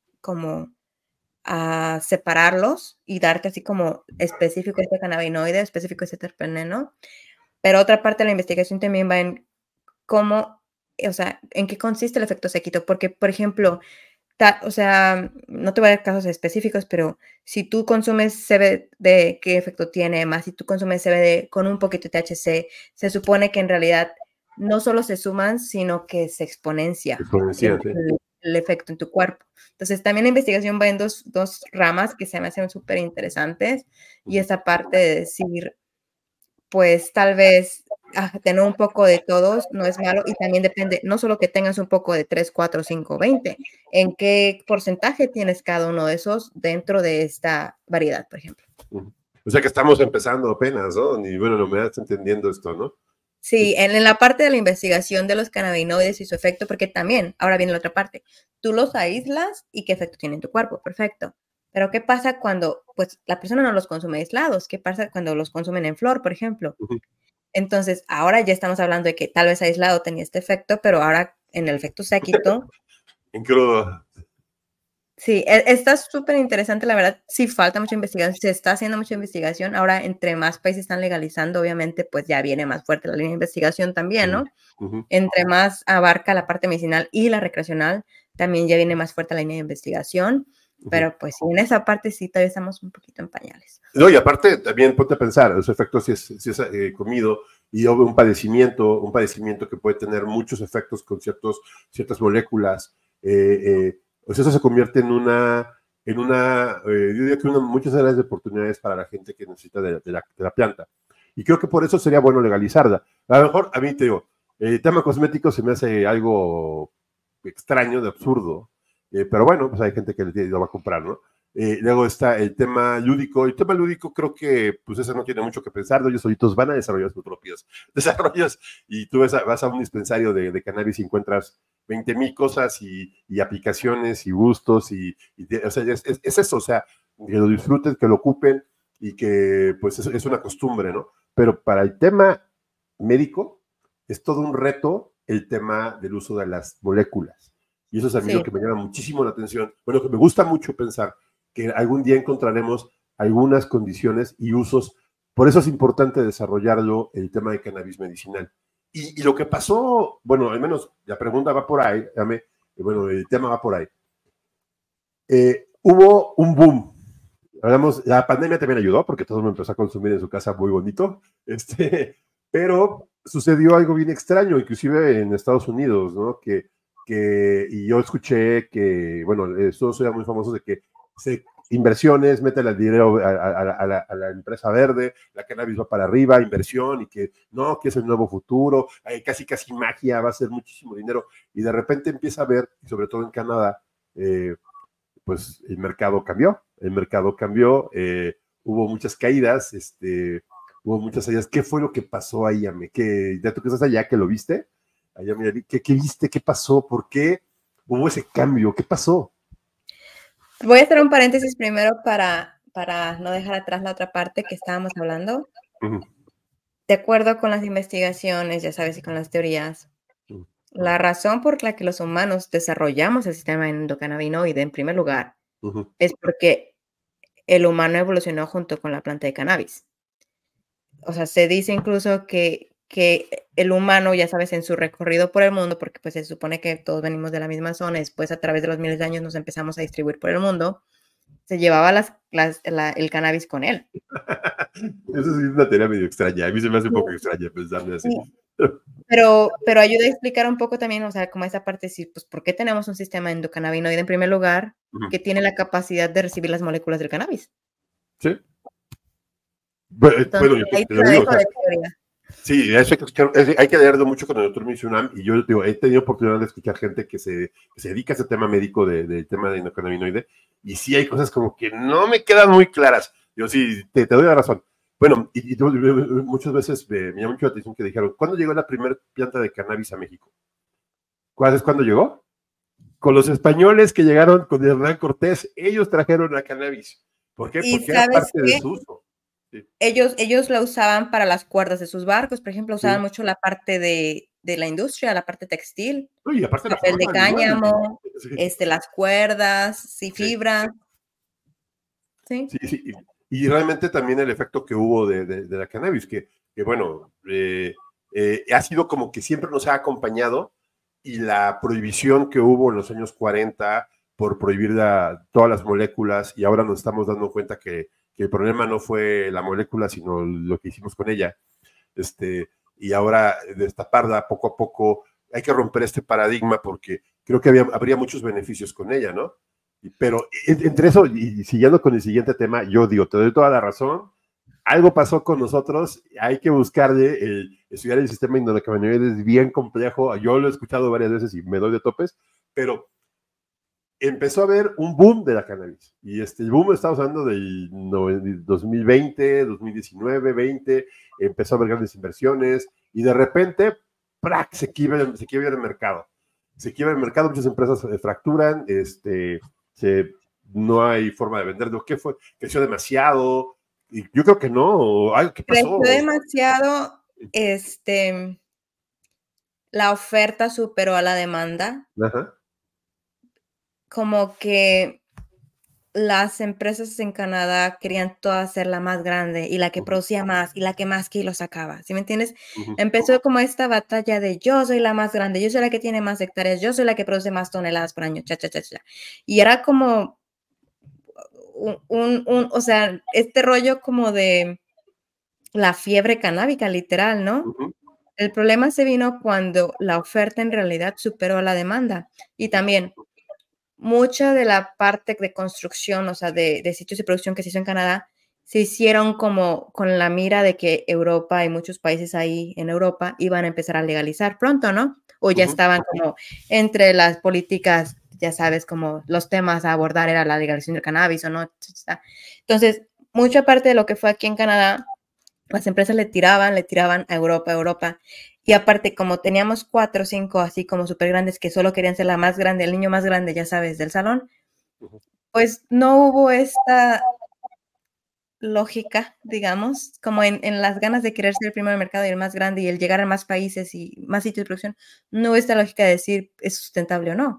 a separarlos y darte así como específico este cannabinoide, específico este terpeno, pero otra parte de la investigación también va en cómo, o sea, en qué consiste el efecto séquito, porque, por ejemplo, o sea, no te voy a dar casos específicos, pero si tú consumes CBD, ¿qué efecto tiene? Más si tú consumes CBD con un poquito de THC, se supone que en realidad no solo se suman, sino que se exponencia el efecto en tu cuerpo. Entonces, también la investigación va en dos ramas que se me hacen súper interesantes, y esa parte de decir, pues tal vez tener un poco de todos no es malo, y también depende, no solo que tengas un poco de 3, 4, 5, 20, en qué porcentaje tienes cada uno de esos dentro de esta variedad, por ejemplo. O sea que estamos empezando apenas, ¿no? Y bueno, no me estás entendiendo esto, ¿no? Sí, en la parte de la investigación de los cannabinoides y su efecto, porque también, ahora viene la otra parte, tú los aíslas y qué efecto tiene en tu cuerpo, perfecto. Pero ¿qué pasa cuando, pues, la persona no los consume aislados? ¿Qué pasa cuando los consumen en flor, por ejemplo? Entonces, ahora ya estamos hablando de que tal vez aislado tenía este efecto, pero ahora en el efecto séquito. En crudo. Sí, está súper interesante, la verdad. Sí, falta mucha investigación, se está haciendo mucha investigación. Ahora, entre más países están legalizando, obviamente, pues ya viene más fuerte la línea de investigación también, ¿no? Entre más abarca la parte medicinal y la recreacional, también ya viene más fuerte la línea de investigación. Pero pues sí, en esa parte sí todavía estamos un poquito en pañales. No, y aparte también ponte a pensar, los efectos si es comido y un padecimiento que puede tener muchos efectos con ciertas moléculas, pues eso se convierte en yo diría que muchas áreas de oportunidades para la gente que necesita de la planta. Y creo que por eso sería bueno legalizarla. A lo mejor, a mí te digo, el tema cosmético se me hace algo extraño, de absurdo, pero bueno, pues hay gente que lo va a comprar, ¿no? Luego está el tema lúdico. El tema lúdico creo que pues eso no tiene mucho que pensar, ¿no? Ellos solitos van a desarrollar sus propios desarrollos y tú vas a un dispensario de cannabis y encuentras 20,000 cosas y aplicaciones y gustos o sea, es eso, o sea, que lo disfruten, que lo ocupen y que pues es una costumbre, ¿no? Pero para el tema médico es todo un reto el tema del uso de las moléculas. Y eso es a mí lo que me llama muchísimo la atención. Bueno, que me gusta mucho pensar que algún día encontraremos algunas condiciones y usos. Por eso es importante desarrollarlo, el tema de cannabis medicinal. Y lo que pasó, bueno, al menos la pregunta va por ahí, bueno, el tema va por ahí. Hubo un boom. La pandemia también ayudó porque todo el mundo empezó a consumir en su casa muy bonito, pero sucedió algo bien extraño, inclusive en Estados Unidos, ¿no? Y yo escuché que, bueno, estos eran muy famosos de que inversiones, meten el dinero a la empresa verde, la cannabis va para arriba, inversión, y que no, que es el nuevo futuro, casi magia, va a ser muchísimo dinero, y de repente empieza a ver, sobre todo en Canadá, pues el mercado cambió, hubo muchas caídas, hubo muchas caídas. ¿Qué fue lo que pasó ahí, Ame? ¿Ya tú que estás allá, que lo viste? Allá, mira, ¿qué viste? ¿Qué pasó? ¿Por qué hubo ese cambio? ¿Qué pasó? Voy a hacer un paréntesis primero para no dejar atrás la otra parte que estábamos hablando. De acuerdo con las investigaciones, ya sabes, y con las teorías, la razón por la que los humanos desarrollamos el sistema endocannabinoide, en primer lugar, es porque el humano evolucionó junto con la planta de cannabis. O sea, se dice incluso que el humano, ya sabes, en su recorrido por el mundo, porque pues se supone que todos venimos de la misma zona, después a través de los miles de años nos empezamos a distribuir por el mundo, se llevaba el cannabis con él. Eso sí es una teoría medio extraña, a mí se me hace un poco extraña pensarme así. Sí. Pero ayuda a explicar un poco también, o sea, como esa parte, sí, pues, ¿por qué tenemos un sistema endocannabinoide en primer lugar que tiene la capacidad de recibir las moléculas del cannabis? Sí. Entonces, bueno, ahí te lo digo, o sea, teoría. sí, eso hay que leerlo mucho con el doctor Misunam, y yo digo, he tenido oportunidad de escuchar gente que se dedica a ese tema médico del tema de endocannabinoide, y sí hay cosas como que no me quedan muy claras. Yo sí, te doy la razón. Bueno, y muchas veces me llama mucho la atención que dijeron, ¿cuándo llegó la primera planta de cannabis a México? ¿Cuándo llegó? con los españoles que llegaron con Hernán Cortés, ellos trajeron la cannabis. ¿Por qué? Y Porque era ¿sabes parte de qué? su uso. Sí, Ellos la usaban para las cuerdas de sus barcos, por ejemplo, usaban sí. mucho la parte de la industria, la parte textil, No, y aparte la papel de formaban igual. cáñamo, Sí, las cuerdas, sí, sí, fibra, sí. sí, sí. Y realmente también el efecto que hubo de la cannabis, que bueno, ha sido como que siempre nos ha acompañado, y la prohibición que hubo en los años 40 por prohibir todas las moléculas, y ahora nos estamos dando cuenta que el problema no fue la molécula, sino lo que hicimos con ella. Y ahora destaparla poco a poco, hay que romper este paradigma porque creo que habría muchos beneficios con ella, ¿no? Pero entre eso, y siguiendo con el siguiente tema, yo digo, te doy toda la razón, algo pasó con nosotros, hay que buscarle, estudiar el sistema endocannabinoide es bien complejo, yo lo he escuchado varias veces y me doy de topes, pero empezó a haber un boom de la cannabis. Y el boom estamos hablando del 2020, 2019, 20, empezó a haber grandes inversiones y de repente, ¡prac!, se quiebra el mercado. Se quiebra el mercado, muchas empresas se fracturan, no hay forma de venderlo. ¿Qué fue? Creció demasiado. Y yo creo que no. Ay, ¿qué pasó? Creció demasiado, la oferta superó a la demanda, Ajá. como que las empresas en Canadá querían todas ser la más grande y la que producía más y la que más kilos sacaba, ¿sí me entiendes? Empezó como esta batalla de yo soy la más grande, yo soy la que tiene más hectáreas, yo soy la que produce más toneladas por año, cha, cha, cha, cha. Y era como o sea, este rollo como de la fiebre canábica, literal, ¿no? El problema se vino cuando la oferta en realidad superó la demanda. Y también mucha de la parte de construcción, o sea, de sitios de producción que se hizo en Canadá, se hicieron como con la mira de que Europa y muchos países ahí en Europa iban a empezar a legalizar pronto, ¿no? O ya estaban como entre las políticas, ya sabes, como los temas a abordar era la legalización del cannabis o no. Entonces, mucha parte de lo que fue aquí en Canadá, las empresas le tiraban a Europa, Europa. Y aparte, como teníamos 4 o 5 así como súper grandes que solo querían ser la más grande, el niño más grande, ya sabes, del salón, pues no hubo esta lógica, digamos, como en las ganas de querer ser el primero del mercado y el más grande y el llegar a más países y más sitios de producción, no hubo esta lógica de decir es sustentable o no.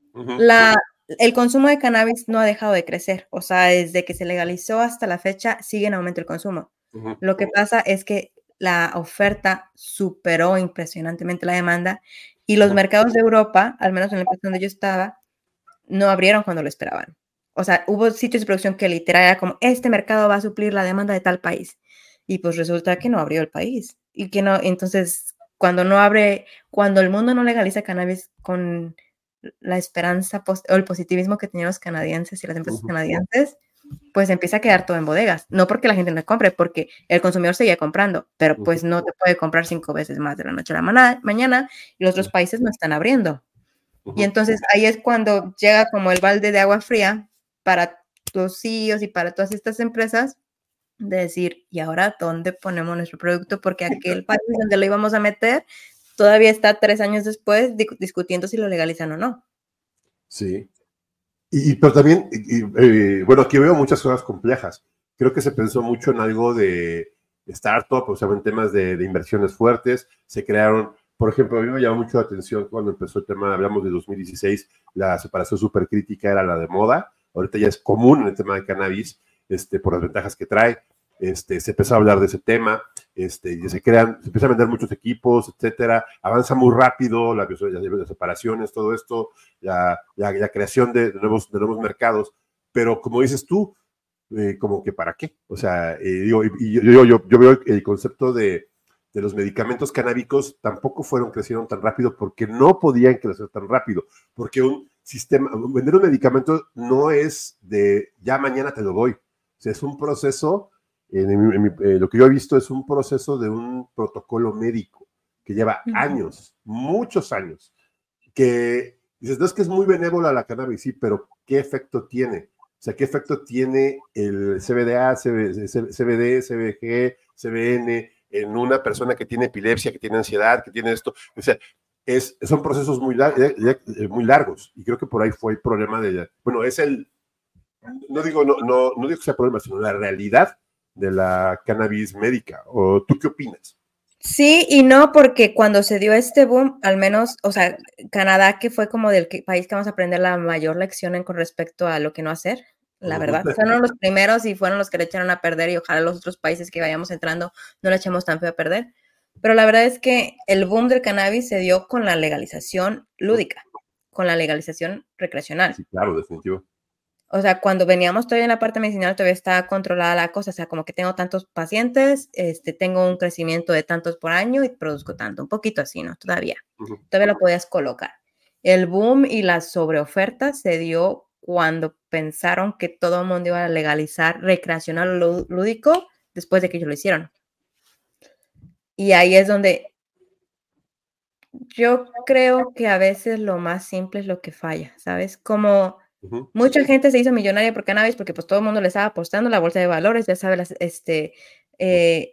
El consumo de cannabis no ha dejado de crecer, o sea, desde que se legalizó hasta la fecha sigue en aumento el consumo. Lo que pasa es que la oferta superó impresionantemente la demanda y los mercados de Europa, al menos en la empresa donde yo estaba, no abrieron cuando lo esperaban. O sea, hubo sitios de producción que literal era como, este mercado va a suplir la demanda de tal país. Y pues resulta que no abrió el país. Y que no, entonces, cuando no abre, cuando el mundo no legaliza cannabis con la esperanza o el positivismo que tenían los canadienses y las empresas canadienses, pues empieza a quedar todo en bodegas. No porque la gente no compre, porque el consumidor seguía comprando, pero pues no te puede comprar 5 veces más de la noche a la mañana y los otros países no están abriendo. Y entonces ahí es cuando llega como el balde de agua fría para los CEOs y para todas estas empresas de decir, ¿y ahora dónde ponemos nuestro producto? Porque aquel país donde lo íbamos a meter todavía está 3 años después discutiendo si lo legalizan o no. Sí. Pero también, bueno, aquí veo muchas cosas complejas. Creo que se pensó mucho en algo de startup, o sea, en temas de inversiones fuertes. Se crearon, por ejemplo, a mí me llamó mucho la atención cuando empezó el tema, hablamos de 2016, la separación supercrítica era la de moda. Ahorita ya es común en el tema de cannabis, por las ventajas que trae. Se empezó a hablar de ese tema, y se empiezan a vender muchos equipos, etcétera. Avanza muy rápido las separaciones, todo esto, la creación de nuevos mercados, pero como dices tú, como que para qué, o sea, yo veo el concepto de los medicamentos canábicos tampoco crecieron tan rápido porque no podían crecer tan rápido, porque vender un medicamento no es de ya mañana te lo doy, o sea, es un proceso, lo que yo he visto es un proceso de un protocolo médico que lleva años, muchos años, que dices, no es que es muy benévola la cannabis, sí, pero ¿qué efecto tiene? O sea, ¿qué efecto tiene el CBDA, CBD, CBG, CBN en una persona que tiene epilepsia, que tiene ansiedad, que tiene esto? O sea, son procesos muy largos, y creo que por ahí fue el problema bueno, no digo que sea problema, sino la realidad de la cannabis médica. ¿O tú qué opinas? Sí y no, porque cuando se dio este boom, al menos, o sea, Canadá, que fue como del país que vamos a aprender la mayor lección con respecto a lo que no hacer, la verdad. Fueron los primeros y fueron los que le echaron a perder, y ojalá los otros países que vayamos entrando no le echemos tan feo a perder. Pero la verdad es que el boom del cannabis se dio con la legalización lúdica, con la legalización recreacional. Sí, claro, definitivo. O sea, cuando veníamos todavía en la parte medicinal, todavía está controlada la cosa. O sea, como que tengo tantos pacientes, tengo un crecimiento de tantos por año y produzco tanto. Un poquito así, ¿no? Todavía. Todavía lo podías colocar. El boom y la sobreoferta se dio cuando pensaron que todo el mundo iba a legalizar recreacional lúdico después de que ellos lo hicieron. Y ahí es donde yo creo que a veces lo más simple es lo que falla, ¿sabes? Como mucha gente se hizo millonaria por cannabis porque pues todo el mundo le estaba apostando la bolsa de valores, ya sabes, el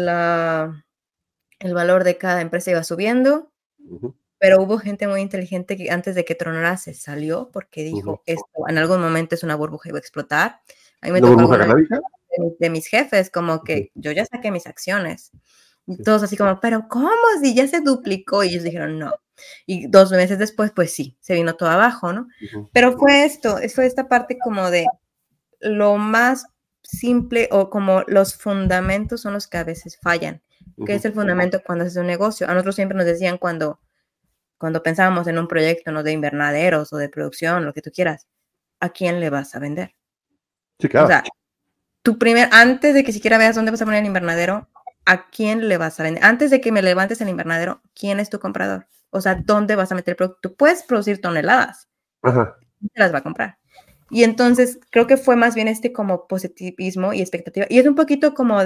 valor de cada empresa iba subiendo, pero hubo gente muy inteligente que antes de que tronara se salió porque dijo, esto en algún momento es una burbuja y va a explotar. A mí me tocó de mis jefes, como que yo ya saqué mis acciones. Y todos así como, pero ¿cómo? Si ya se duplicó. Y ellos dijeron, no. Y 2 meses después, pues sí, se vino todo abajo, ¿no? Pero fue esta parte como de lo más simple, o como los fundamentos son los que a veces fallan. ¿Qué es el fundamento cuando haces un negocio? A nosotros siempre nos decían cuando pensábamos en un proyecto, ¿no? De invernaderos o de producción, lo que tú quieras, ¿a quién le vas a vender? Sí, claro. O sea, antes de que siquiera veas dónde vas a poner el invernadero, ¿a quién le vas a vender? Antes de que me levantes el invernadero, ¿quién es tu comprador? O sea, ¿dónde vas a meter el producto? Tú puedes producir toneladas. Ajá. ¿Quién te las va a comprar? Y entonces creo que fue más bien como positivismo y expectativa. Y es un poquito como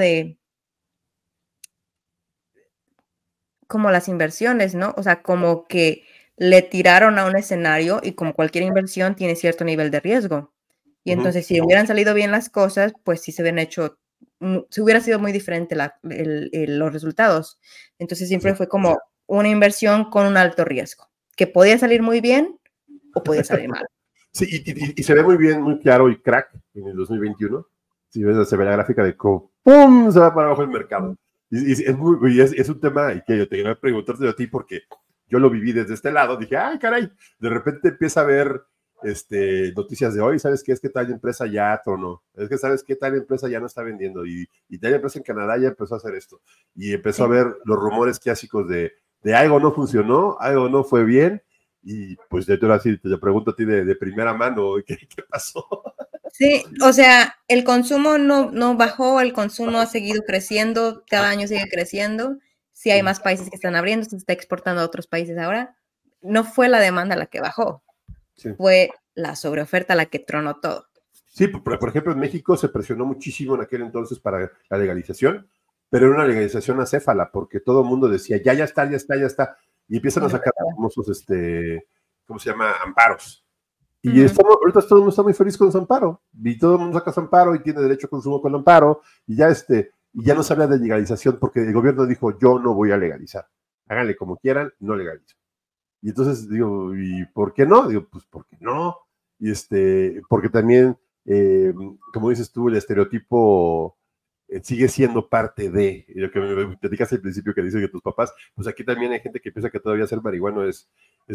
las inversiones, ¿no? O sea, como que le tiraron a un escenario y como cualquier inversión tiene cierto nivel de riesgo. Y entonces si hubieran salido bien las cosas, pues sí se hubiera sido muy diferente los resultados. Entonces siempre fue como una inversión con un alto riesgo, que podía salir muy bien o podía salir mal. Sí, y se ve muy bien, muy claro y crack en el 2021. Si ves, se ve la gráfica de cómo ¡pum! Se va para abajo el mercado. Y es un tema que yo te quería preguntarte a ti porque yo lo viví desde este lado. Dije, ay, caray, de repente empieza a ver noticias de hoy, ¿sabes qué? Es que tal empresa ya tronó, es que sabes qué tal empresa ya no está vendiendo y tal empresa en Canadá ya empezó a hacer esto y empezó a ver los rumores clásicos de algo no funcionó, algo no fue bien y pues yo ahora sí te pregunto a ti de primera mano, ¿qué pasó? Sí, o sea, el consumo no bajó, el consumo ha seguido creciendo, cada año sigue creciendo, sí hay más países que están abriendo, se está exportando a otros países ahora, no fue la demanda la que bajó. Sí. Fue la sobreoferta la que tronó todo. Sí, por ejemplo, en México se presionó muchísimo en aquel entonces para la legalización, pero era una legalización acéfala, porque todo el mundo decía, ya está, y empiezan a sacar famosos, ¿cómo se llama? Amparos. Y ahorita todo el mundo está muy feliz con su amparo, y todo el mundo saca su amparo y tiene derecho a consumo con el amparo, y ya no se habla de legalización porque el gobierno dijo, yo no voy a legalizar, háganle como quieran, no legalizo. Y entonces digo, ¿y por qué no? Digo, pues porque no. Y porque también, como dices tú, el estereotipo sigue siendo parte de lo que me platicaste al principio que dices que tus papás, pues aquí también hay gente que piensa que todavía ser marihuano es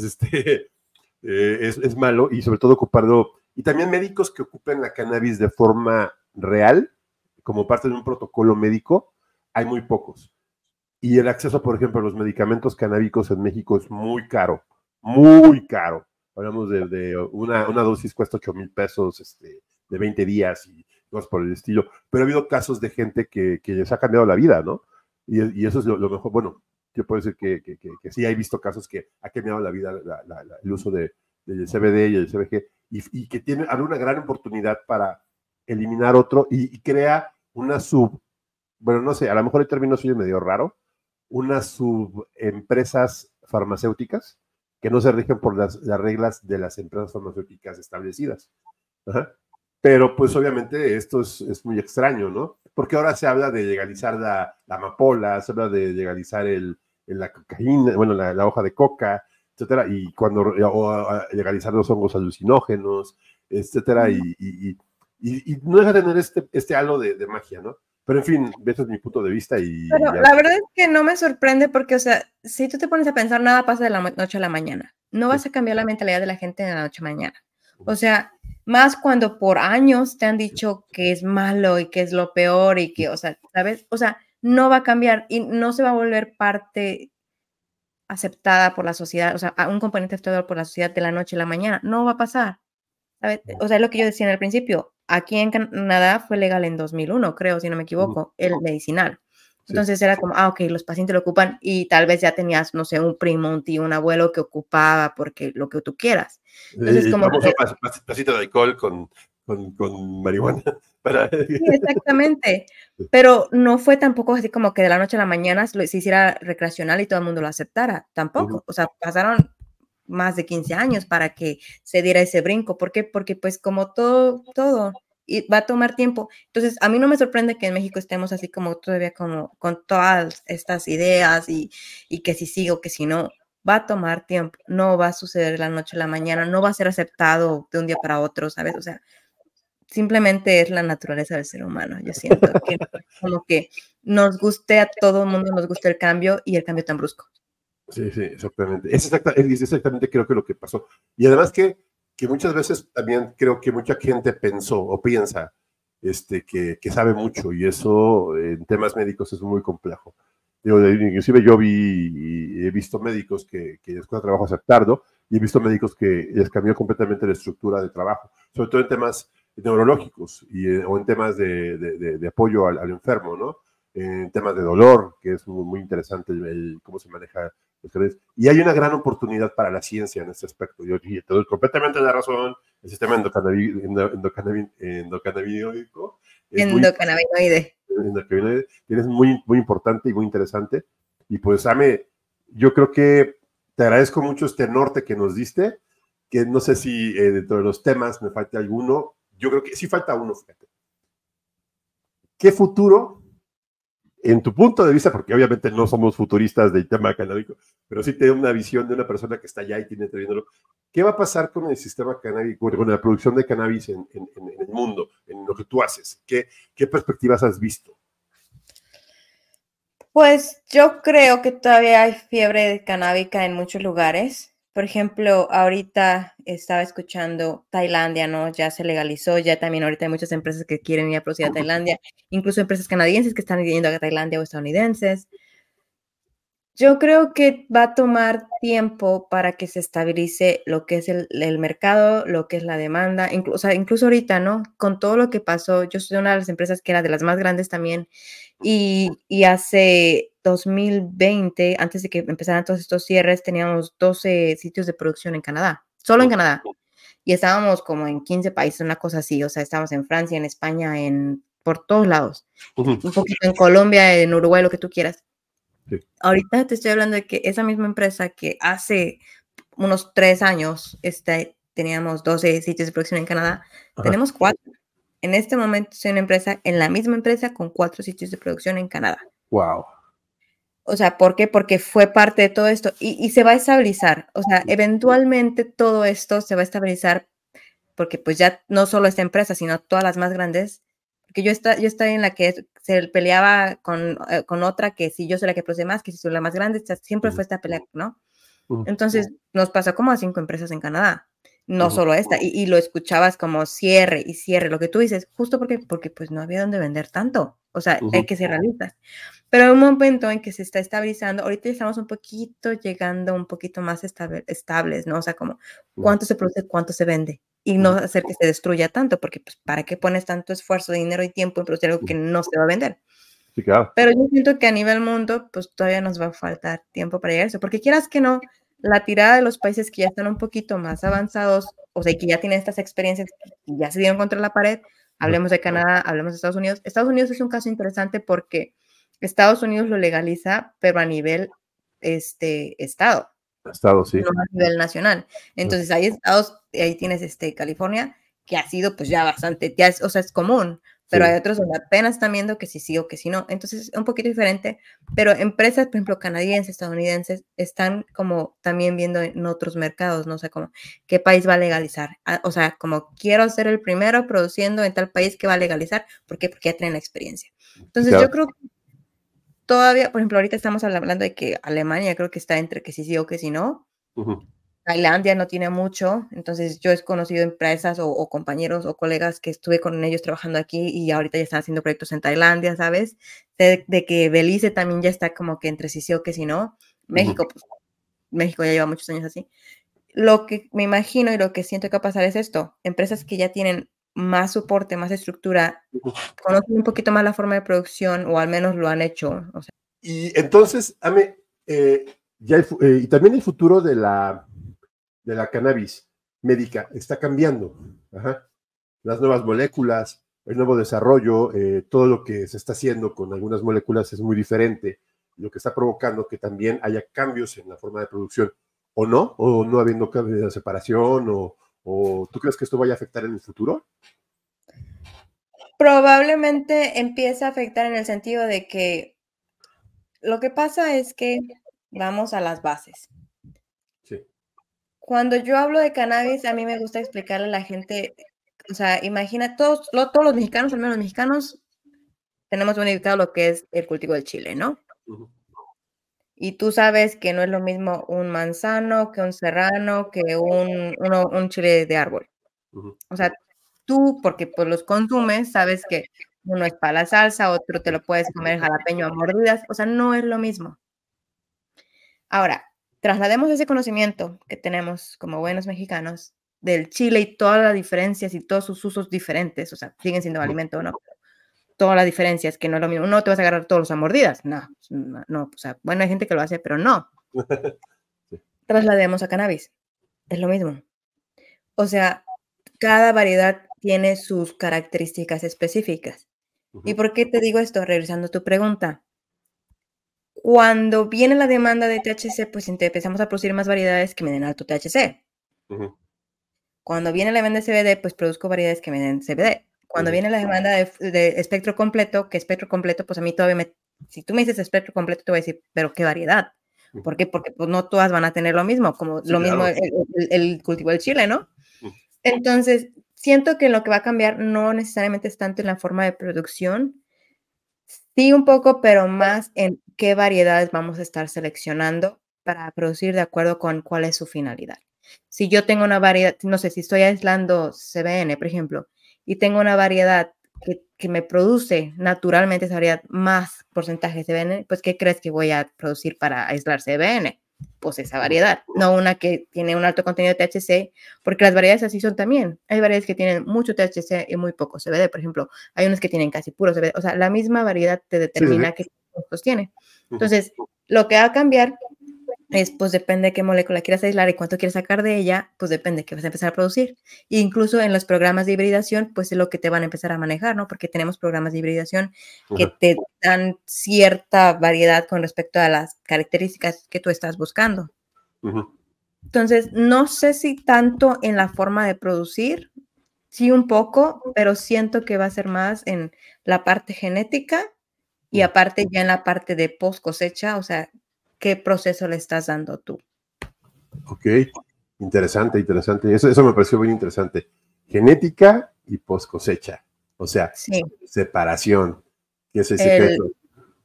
malo y sobre todo ocuparlo. Y también médicos que ocupen la cannabis de forma real, como parte de un protocolo médico, hay muy pocos. Y el acceso, por ejemplo, a los medicamentos canábicos en México es muy caro, muy caro. Hablamos de una dosis cuesta 8,000 pesos de 20 días y cosas por el estilo. Pero ha habido casos de gente que les ha cambiado la vida, ¿no? Y eso es lo mejor. Bueno, yo puedo decir que sí, he visto casos que ha cambiado la vida el uso del CBD y el CBG y que abre una gran oportunidad para eliminar otro y crea una bueno, no sé, a lo mejor el término suyo es medio raro, unas subempresas farmacéuticas que no se rigen por las reglas de las empresas farmacéuticas establecidas. Ajá. Pero pues obviamente esto es muy extraño, ¿no? Porque ahora se habla de legalizar la amapola, se habla de legalizar el la cocaína, bueno, la hoja de coca, etcétera, y cuando legalizar los hongos alucinógenos, etcétera, y no deja de tener este halo de magia, ¿no? Pero en fin, ese es mi punto de vista y Pero ya. la verdad es que no me sorprende porque, o sea, si tú te pones a pensar, nada pasa de la noche a la mañana. No vas a cambiar la mentalidad de la gente de la noche a la mañana. O sea, más cuando por años te han dicho que es malo y que es lo peor y que, o sea, ¿sabes? O sea, no va a cambiar y no se va a volver parte aceptada por la sociedad, o sea, un componente aceptado por la sociedad de la noche a la mañana. No va a pasar. ¿Sabes? O sea, es lo que yo decía en el principio. Aquí en Canadá fue legal en 2001, creo, si no me equivoco, el medicinal. Entonces era como, ok, los pacientes lo ocupan y tal vez ya tenías, no sé, un primo, un tío, un abuelo que ocupaba porque lo que tú quieras. Entonces, como Vamos que, a pasito de alcohol con marihuana. Para... sí, exactamente. Pero no fue tampoco así como que de la noche a la mañana se hiciera recreacional y todo el mundo lo aceptara. Tampoco. O sea, pasaron más de 15 años para que se diera ese brinco. ¿Por qué? Porque pues como todo, y va a tomar tiempo. Entonces, a mí no me sorprende que en México estemos así como todavía como con todas estas ideas y que si sigo, que si no, va a tomar tiempo. No va a suceder de la noche a la mañana, no va a ser aceptado de un día para otro, ¿sabes? O sea, simplemente es la naturaleza del ser humano. Yo siento que como que nos guste a todo el mundo, nos gusta el cambio y el cambio tan brusco. Sí, sí, exactamente. Es exactamente creo que lo que pasó. Y además que muchas veces también creo que mucha gente pensó o piensa que sabe mucho y eso en temas médicos es muy complejo. Digo, inclusive yo he visto médicos que después de trabajo aceptarlo y he visto médicos que les cambió completamente la estructura de trabajo, sobre todo en temas neurológicos o en temas de apoyo al enfermo, ¿no? En temas de dolor, que es muy interesante cómo se maneja. Y hay una gran oportunidad para la ciencia en este aspecto. Yo te doy completamente la razón. El sistema endocannabinoico es muy Endocannabinoide. es muy, muy importante y muy interesante. Y pues, Ame, yo creo que te agradezco mucho este norte que nos diste, que no sé si dentro de los temas me falta alguno. Yo creo que sí falta uno, fíjate. ¿Qué futuro en tu punto de vista, porque obviamente no somos futuristas del tema canábico, pero sí tenemos una visión de una persona que está allá y tiene viéndolo, ¿qué va a pasar con el sistema canábico, con la producción de cannabis en el mundo, en lo que tú haces? ¿Qué perspectivas has visto? Pues yo creo que todavía hay fiebre canábica en muchos lugares. Por ejemplo, ahorita estaba escuchando Tailandia, ¿no? Ya se legalizó, ya también ahorita hay muchas empresas que quieren ir a producir a Tailandia, incluso empresas canadienses que están yendo a Tailandia o estadounidenses. Yo creo que va a tomar tiempo para que se estabilice lo que es el mercado, lo que es la demanda, incluso ahorita, ¿no? Con todo lo que pasó, yo soy una de las empresas que era de las más grandes también, y hace 2020, antes de que empezaran todos estos cierres, teníamos 12 sitios de producción en Canadá, solo en Canadá, y estábamos como en 15 países, una cosa así, o sea, estábamos en Francia, en España, por todos lados, un poquito en Colombia, en Uruguay, lo que tú quieras. Sí. Ahorita te estoy hablando de que esa misma empresa que hace unos 3 años teníamos 12 sitios de producción en Canadá, tenemos 4. En este momento soy una empresa, en la misma empresa con 4 sitios de producción en Canadá. Wow. O sea, ¿por qué? Porque fue parte de todo esto y se va a estabilizar. O sea, eventualmente todo esto se va a estabilizar porque pues ya no solo esta empresa, sino todas las más grandes. Porque yo estoy en la que se peleaba con otra que si yo soy la que produce más, que si soy la más grande, siempre fue esta pelea, ¿no? Entonces nos pasó como a 5 empresas en Canadá, no solo esta, y lo escuchabas como cierre y cierre, lo que tú dices, justo porque pues no había dónde vender tanto, o sea, hay que ser realistas. Pero hay un momento en que se está estabilizando, ahorita estamos un poquito llegando un poquito más estables, ¿no? O sea, como cuánto se produce, cuánto se vende, y no hacer que se destruya tanto, porque pues ¿para qué pones tanto esfuerzo, dinero y tiempo en producir algo que no se va a vender? Sí, claro. Pero yo siento que a nivel mundo, pues todavía nos va a faltar tiempo para llegar a eso, porque quieras que no, la tirada de los países que ya están un poquito más avanzados, o sea, que ya tienen estas experiencias y ya se dieron contra la pared, hablemos de Canadá, hablemos de Estados Unidos. Estados Unidos es un caso interesante porque Estados Unidos lo legaliza, pero a nivel estado, Estado, sí. no a nivel nacional. Entonces hay estados, ahí tienes California, que ha sido pues ya bastante, o sea, es común, pero Sí. hay otros donde apenas están viendo que sí o que sí no. Entonces es un poquito diferente, pero empresas, por ejemplo, canadienses, estadounidenses, están como también viendo en otros mercados, ¿no? O sea, como qué país va a legalizar. O sea, como quiero ser el primero produciendo en tal país que va a legalizar. ¿Por qué? Porque ya tienen la experiencia. Entonces yo Claro. creo que todavía, por ejemplo, ahorita estamos hablando de que Alemania creo que está entre que sí o que sí no. Ujú. Tailandia no tiene mucho, entonces yo he conocido empresas o compañeros o colegas que estuve con ellos trabajando aquí y ahorita ya están haciendo proyectos en Tailandia, ¿sabes? De que Belice también ya está como que entre sí o que sí no. Ujú. México, pues México ya lleva muchos años así. Lo que me imagino y lo que siento que va a pasar es esto, empresas que ya tienen más soporte, más estructura, Ujú. conocen un poquito más la forma de producción o al menos lo han hecho, o sea, Y entonces, Ame, y también el futuro de la cannabis médica está cambiando. Ajá. Las nuevas moléculas, el nuevo desarrollo, todo lo que se está haciendo con algunas moléculas es muy diferente, lo que está provocando que también haya cambios en la forma de producción, o no habiendo cambios de separación, o ¿tú crees que esto vaya a afectar en el futuro? probablemente empieza a afectar en el sentido de que lo que pasa es que vamos a las bases. Sí. Cuando yo hablo de cannabis, a mí me gusta explicarle a la gente, o sea, imagina, todos los mexicanos, al menos los mexicanos, tenemos muy ubicado lo que es el cultivo del chile, ¿no? Uh-huh. Y tú sabes que no es lo mismo un manzano que un serrano, que un chile de árbol. Uh-huh. O sea, tú, porque pues los consumes, sabes que uno es para la salsa, otro te lo puedes comer jalapeño a mordidas, o sea, no es lo mismo. Ahora, traslademos ese conocimiento que tenemos como buenos mexicanos del chile y todas las diferencias y todos sus usos diferentes, o sea, siguen siendo alimento o no. Todas las diferencias, que no es lo mismo. No te vas a agarrar todos los a mordidas. No, no, o sea, bueno, hay gente que lo hace, pero no. Sí. Traslademos a cannabis. Es lo mismo. O sea, cada variedad tiene sus características específicas. ¿Y Uh-huh. por qué te digo esto? Regresando a tu pregunta. Cuando viene la demanda de THC, pues empezamos a producir más variedades que me den alto THC. Uh-huh. Cuando viene la demanda de CBD, pues produzco variedades que me den CBD. Cuando Uh-huh. viene la demanda de espectro completo, que espectro completo, pues a mí todavía si tú me dices espectro completo, te voy a decir, pero qué variedad. ¿Por qué? Porque pues no todas van a tener lo mismo, como Sí, lo mismo claro. el cultivo del chile, ¿no? Uh-huh. Entonces, siento que lo que va a cambiar no necesariamente es tanto en la forma de producción, sí un poco, pero más en qué variedades vamos a estar seleccionando para producir de acuerdo con cuál es su finalidad. Si yo tengo una variedad, no sé, si estoy aislando CBN, por ejemplo, y tengo una variedad que me produce naturalmente esa variedad más porcentaje de CBN, pues ¿qué crees que voy a producir para aislar CBN? Pues esa variedad, no una que tiene un alto contenido de THC, porque las variedades así son también. Hay variedades que tienen mucho THC y muy poco CBD, por ejemplo, hay unos que tienen casi puro CBD, o sea, la misma variedad te Sí, sí, determina sí. qué productos tiene. Uh-huh. Entonces, lo que va a cambiar es, pues depende de qué molécula quieras aislar y cuánto quieres sacar de ella, pues depende de qué vas a empezar a producir. E incluso en los programas de hibridación, pues es lo que te van a empezar a manejar, ¿no? Porque tenemos programas de hibridación que Uh-huh. te dan cierta variedad con respecto a las características que tú estás buscando. Uh-huh. Entonces, no sé si tanto en la forma de producir, sí un poco, pero siento que va a ser más en la parte genética y Uh-huh. aparte ya en la parte de post cosecha, o sea, ¿qué proceso le estás dando tú? Ok, interesante, interesante. Eso me pareció muy interesante. Genética y post cosecha. O sea, Sí, separación, que es el el, secreto.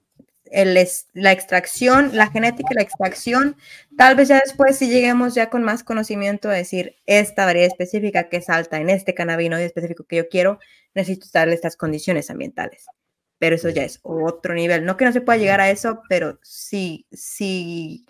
la extracción, la genética y la extracción, tal vez ya después si lleguemos ya con más conocimiento a decir esta variedad específica que es alta en este cannabinoide específico que yo quiero, necesito darle estas condiciones ambientales. Pero eso ya es otro nivel. No que no se pueda llegar a eso, pero sí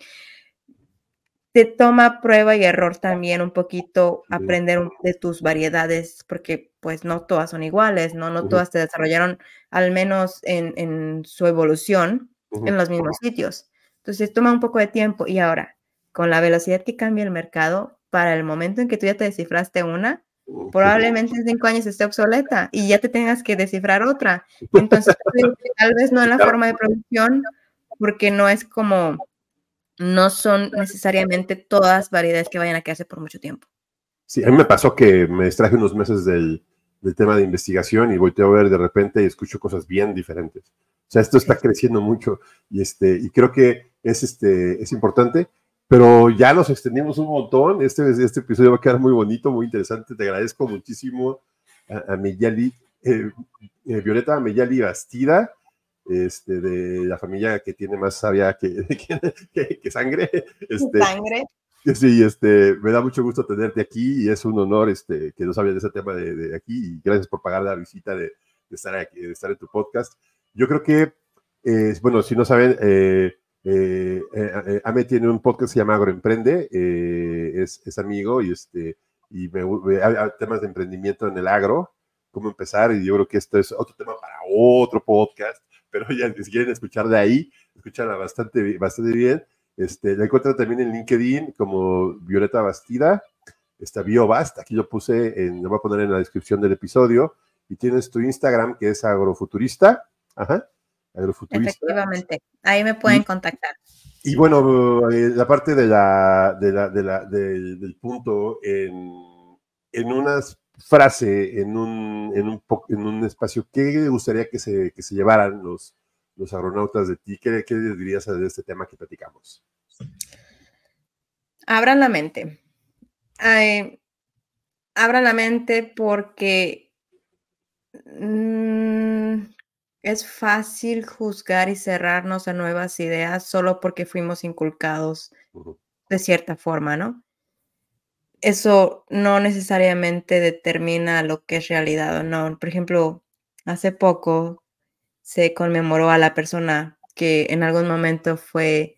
te toma prueba y error también un poquito aprender de tus variedades, porque pues no todas son iguales, ¿no? No Uh-huh. todas te desarrollaron, al menos en su evolución, en Uh-huh. los mismos sitios. Entonces toma un poco de tiempo y ahora, con la velocidad que cambia el mercado, para el momento en que tú ya te descifraste una, Sí. probablemente en 5 años esté obsoleta y ya te tengas que descifrar otra. Entonces, tal vez no en la Claro. forma de producción, porque no es como no son necesariamente todas variedades que vayan a quedarse por mucho tiempo. Sí, a mí me pasó que me extraje unos meses del tema de investigación y volteo a ver de repente y escucho cosas bien diferentes. O sea, esto está creciendo mucho y creo que es importante, pero ya nos extendimos un montón. Este episodio va a quedar muy bonito, muy interesante. Te agradezco muchísimo a Meyali, Violeta Meyali Bastida, de la familia que tiene más sabia que sangre. Sangre. Sí, me da mucho gusto tenerte aquí y es un honor que no sabías de ese tema de aquí y gracias por pagar la visita de estar aquí, de estar en tu podcast. Yo creo que, bueno, si no saben, Ame tiene un podcast que se llama Agroemprende, es amigo y temas de emprendimiento en el agro, cómo empezar, y yo creo que esto es otro tema para otro podcast, pero ya si quieren escuchar de ahí, escúchala bastante bien. La encuentran también en LinkedIn como Violeta Bastida, BioBast, aquí lo puse, lo voy a poner en la descripción del episodio, y tienes tu Instagram que es Agrofuturista, Agrofuturista. Efectivamente, ahí me pueden contactar. Y bueno, la parte del punto en una frase, en un espacio, ¿qué le gustaría que se llevaran los agronautas de ti? ¿Qué les dirías de este tema que platicamos? Abran la mente. Abran la mente porque es fácil juzgar y cerrarnos a nuevas ideas solo porque fuimos inculcados de cierta forma, ¿no? Eso no necesariamente determina lo que es realidad o no. Por ejemplo, hace poco se conmemoró a la persona que en algún momento fue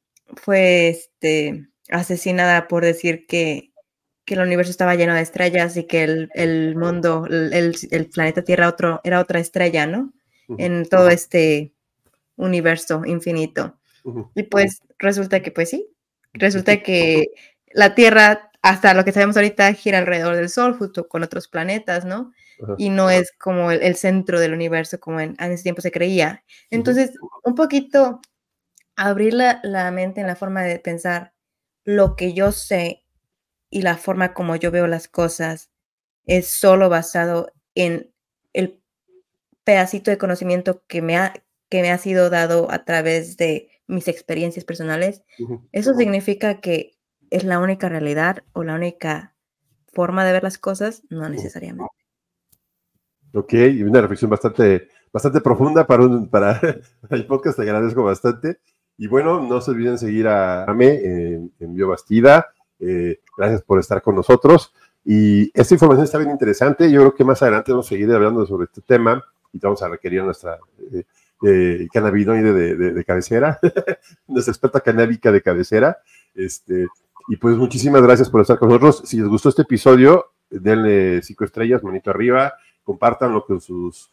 asesinada por decir que el universo estaba lleno de estrellas y que el mundo, el planeta Tierra era otra estrella, ¿no? En todo este universo infinito. Y pues resulta que pues sí, resulta que la Tierra, hasta lo que sabemos ahorita, gira alrededor del Sol junto con otros planetas, ¿no? Y no es como el centro del universo como en ese tiempo se creía. Entonces, un poquito abrir la mente en la forma de pensar lo que yo sé y la forma como yo veo las cosas es solo basado en el pedacito de conocimiento que me ha sido dado a través de mis experiencias personales. Eso significa que es la única realidad o la única forma de ver las cosas, no necesariamente. Ok, y una reflexión bastante profunda para el podcast, te agradezco bastante. Y bueno, no se olviden seguir a Ame en BioBastida. Gracias por estar con nosotros. Y esta información está bien interesante. Yo creo que más adelante vamos a seguir hablando sobre este tema y vamos a requerir nuestra cannabinoide de cabecera, nuestra experta canábica de cabecera. Y pues muchísimas gracias por estar con nosotros. Si les gustó este episodio, denle 5 estrellas, manito arriba, compártanlo con sus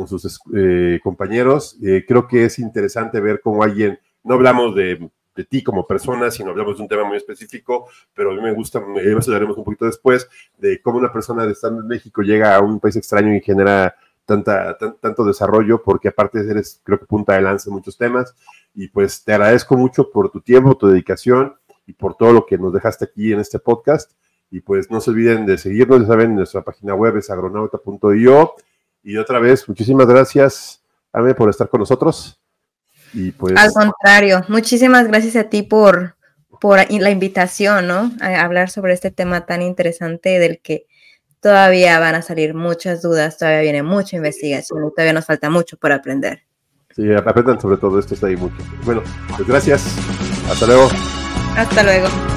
compañeros. Creo que es interesante ver cómo alguien, no hablamos de ti como persona, sino hablamos de un tema muy específico, pero a mí me gusta, eso hablaremos un poquito después, de cómo una persona de estando en México llega a un país extraño y genera tanto desarrollo, porque aparte eres, creo que punta de lanza en muchos temas, y pues te agradezco mucho por tu tiempo, tu dedicación, y por todo lo que nos dejaste aquí en este podcast, y pues no se olviden de seguirnos, ya saben, nuestra página web es agronauta.io, y otra vez, muchísimas gracias, Ame, por estar con nosotros. Y pues, al contrario, muchísimas gracias a ti por la invitación, ¿no? A hablar sobre este tema tan interesante del que todavía van a salir muchas dudas, todavía viene mucha investigación y todavía nos falta mucho por aprender. Sí, aprendan sobre todo esto, está ahí mucho. Bueno, pues gracias. Hasta luego. Hasta luego.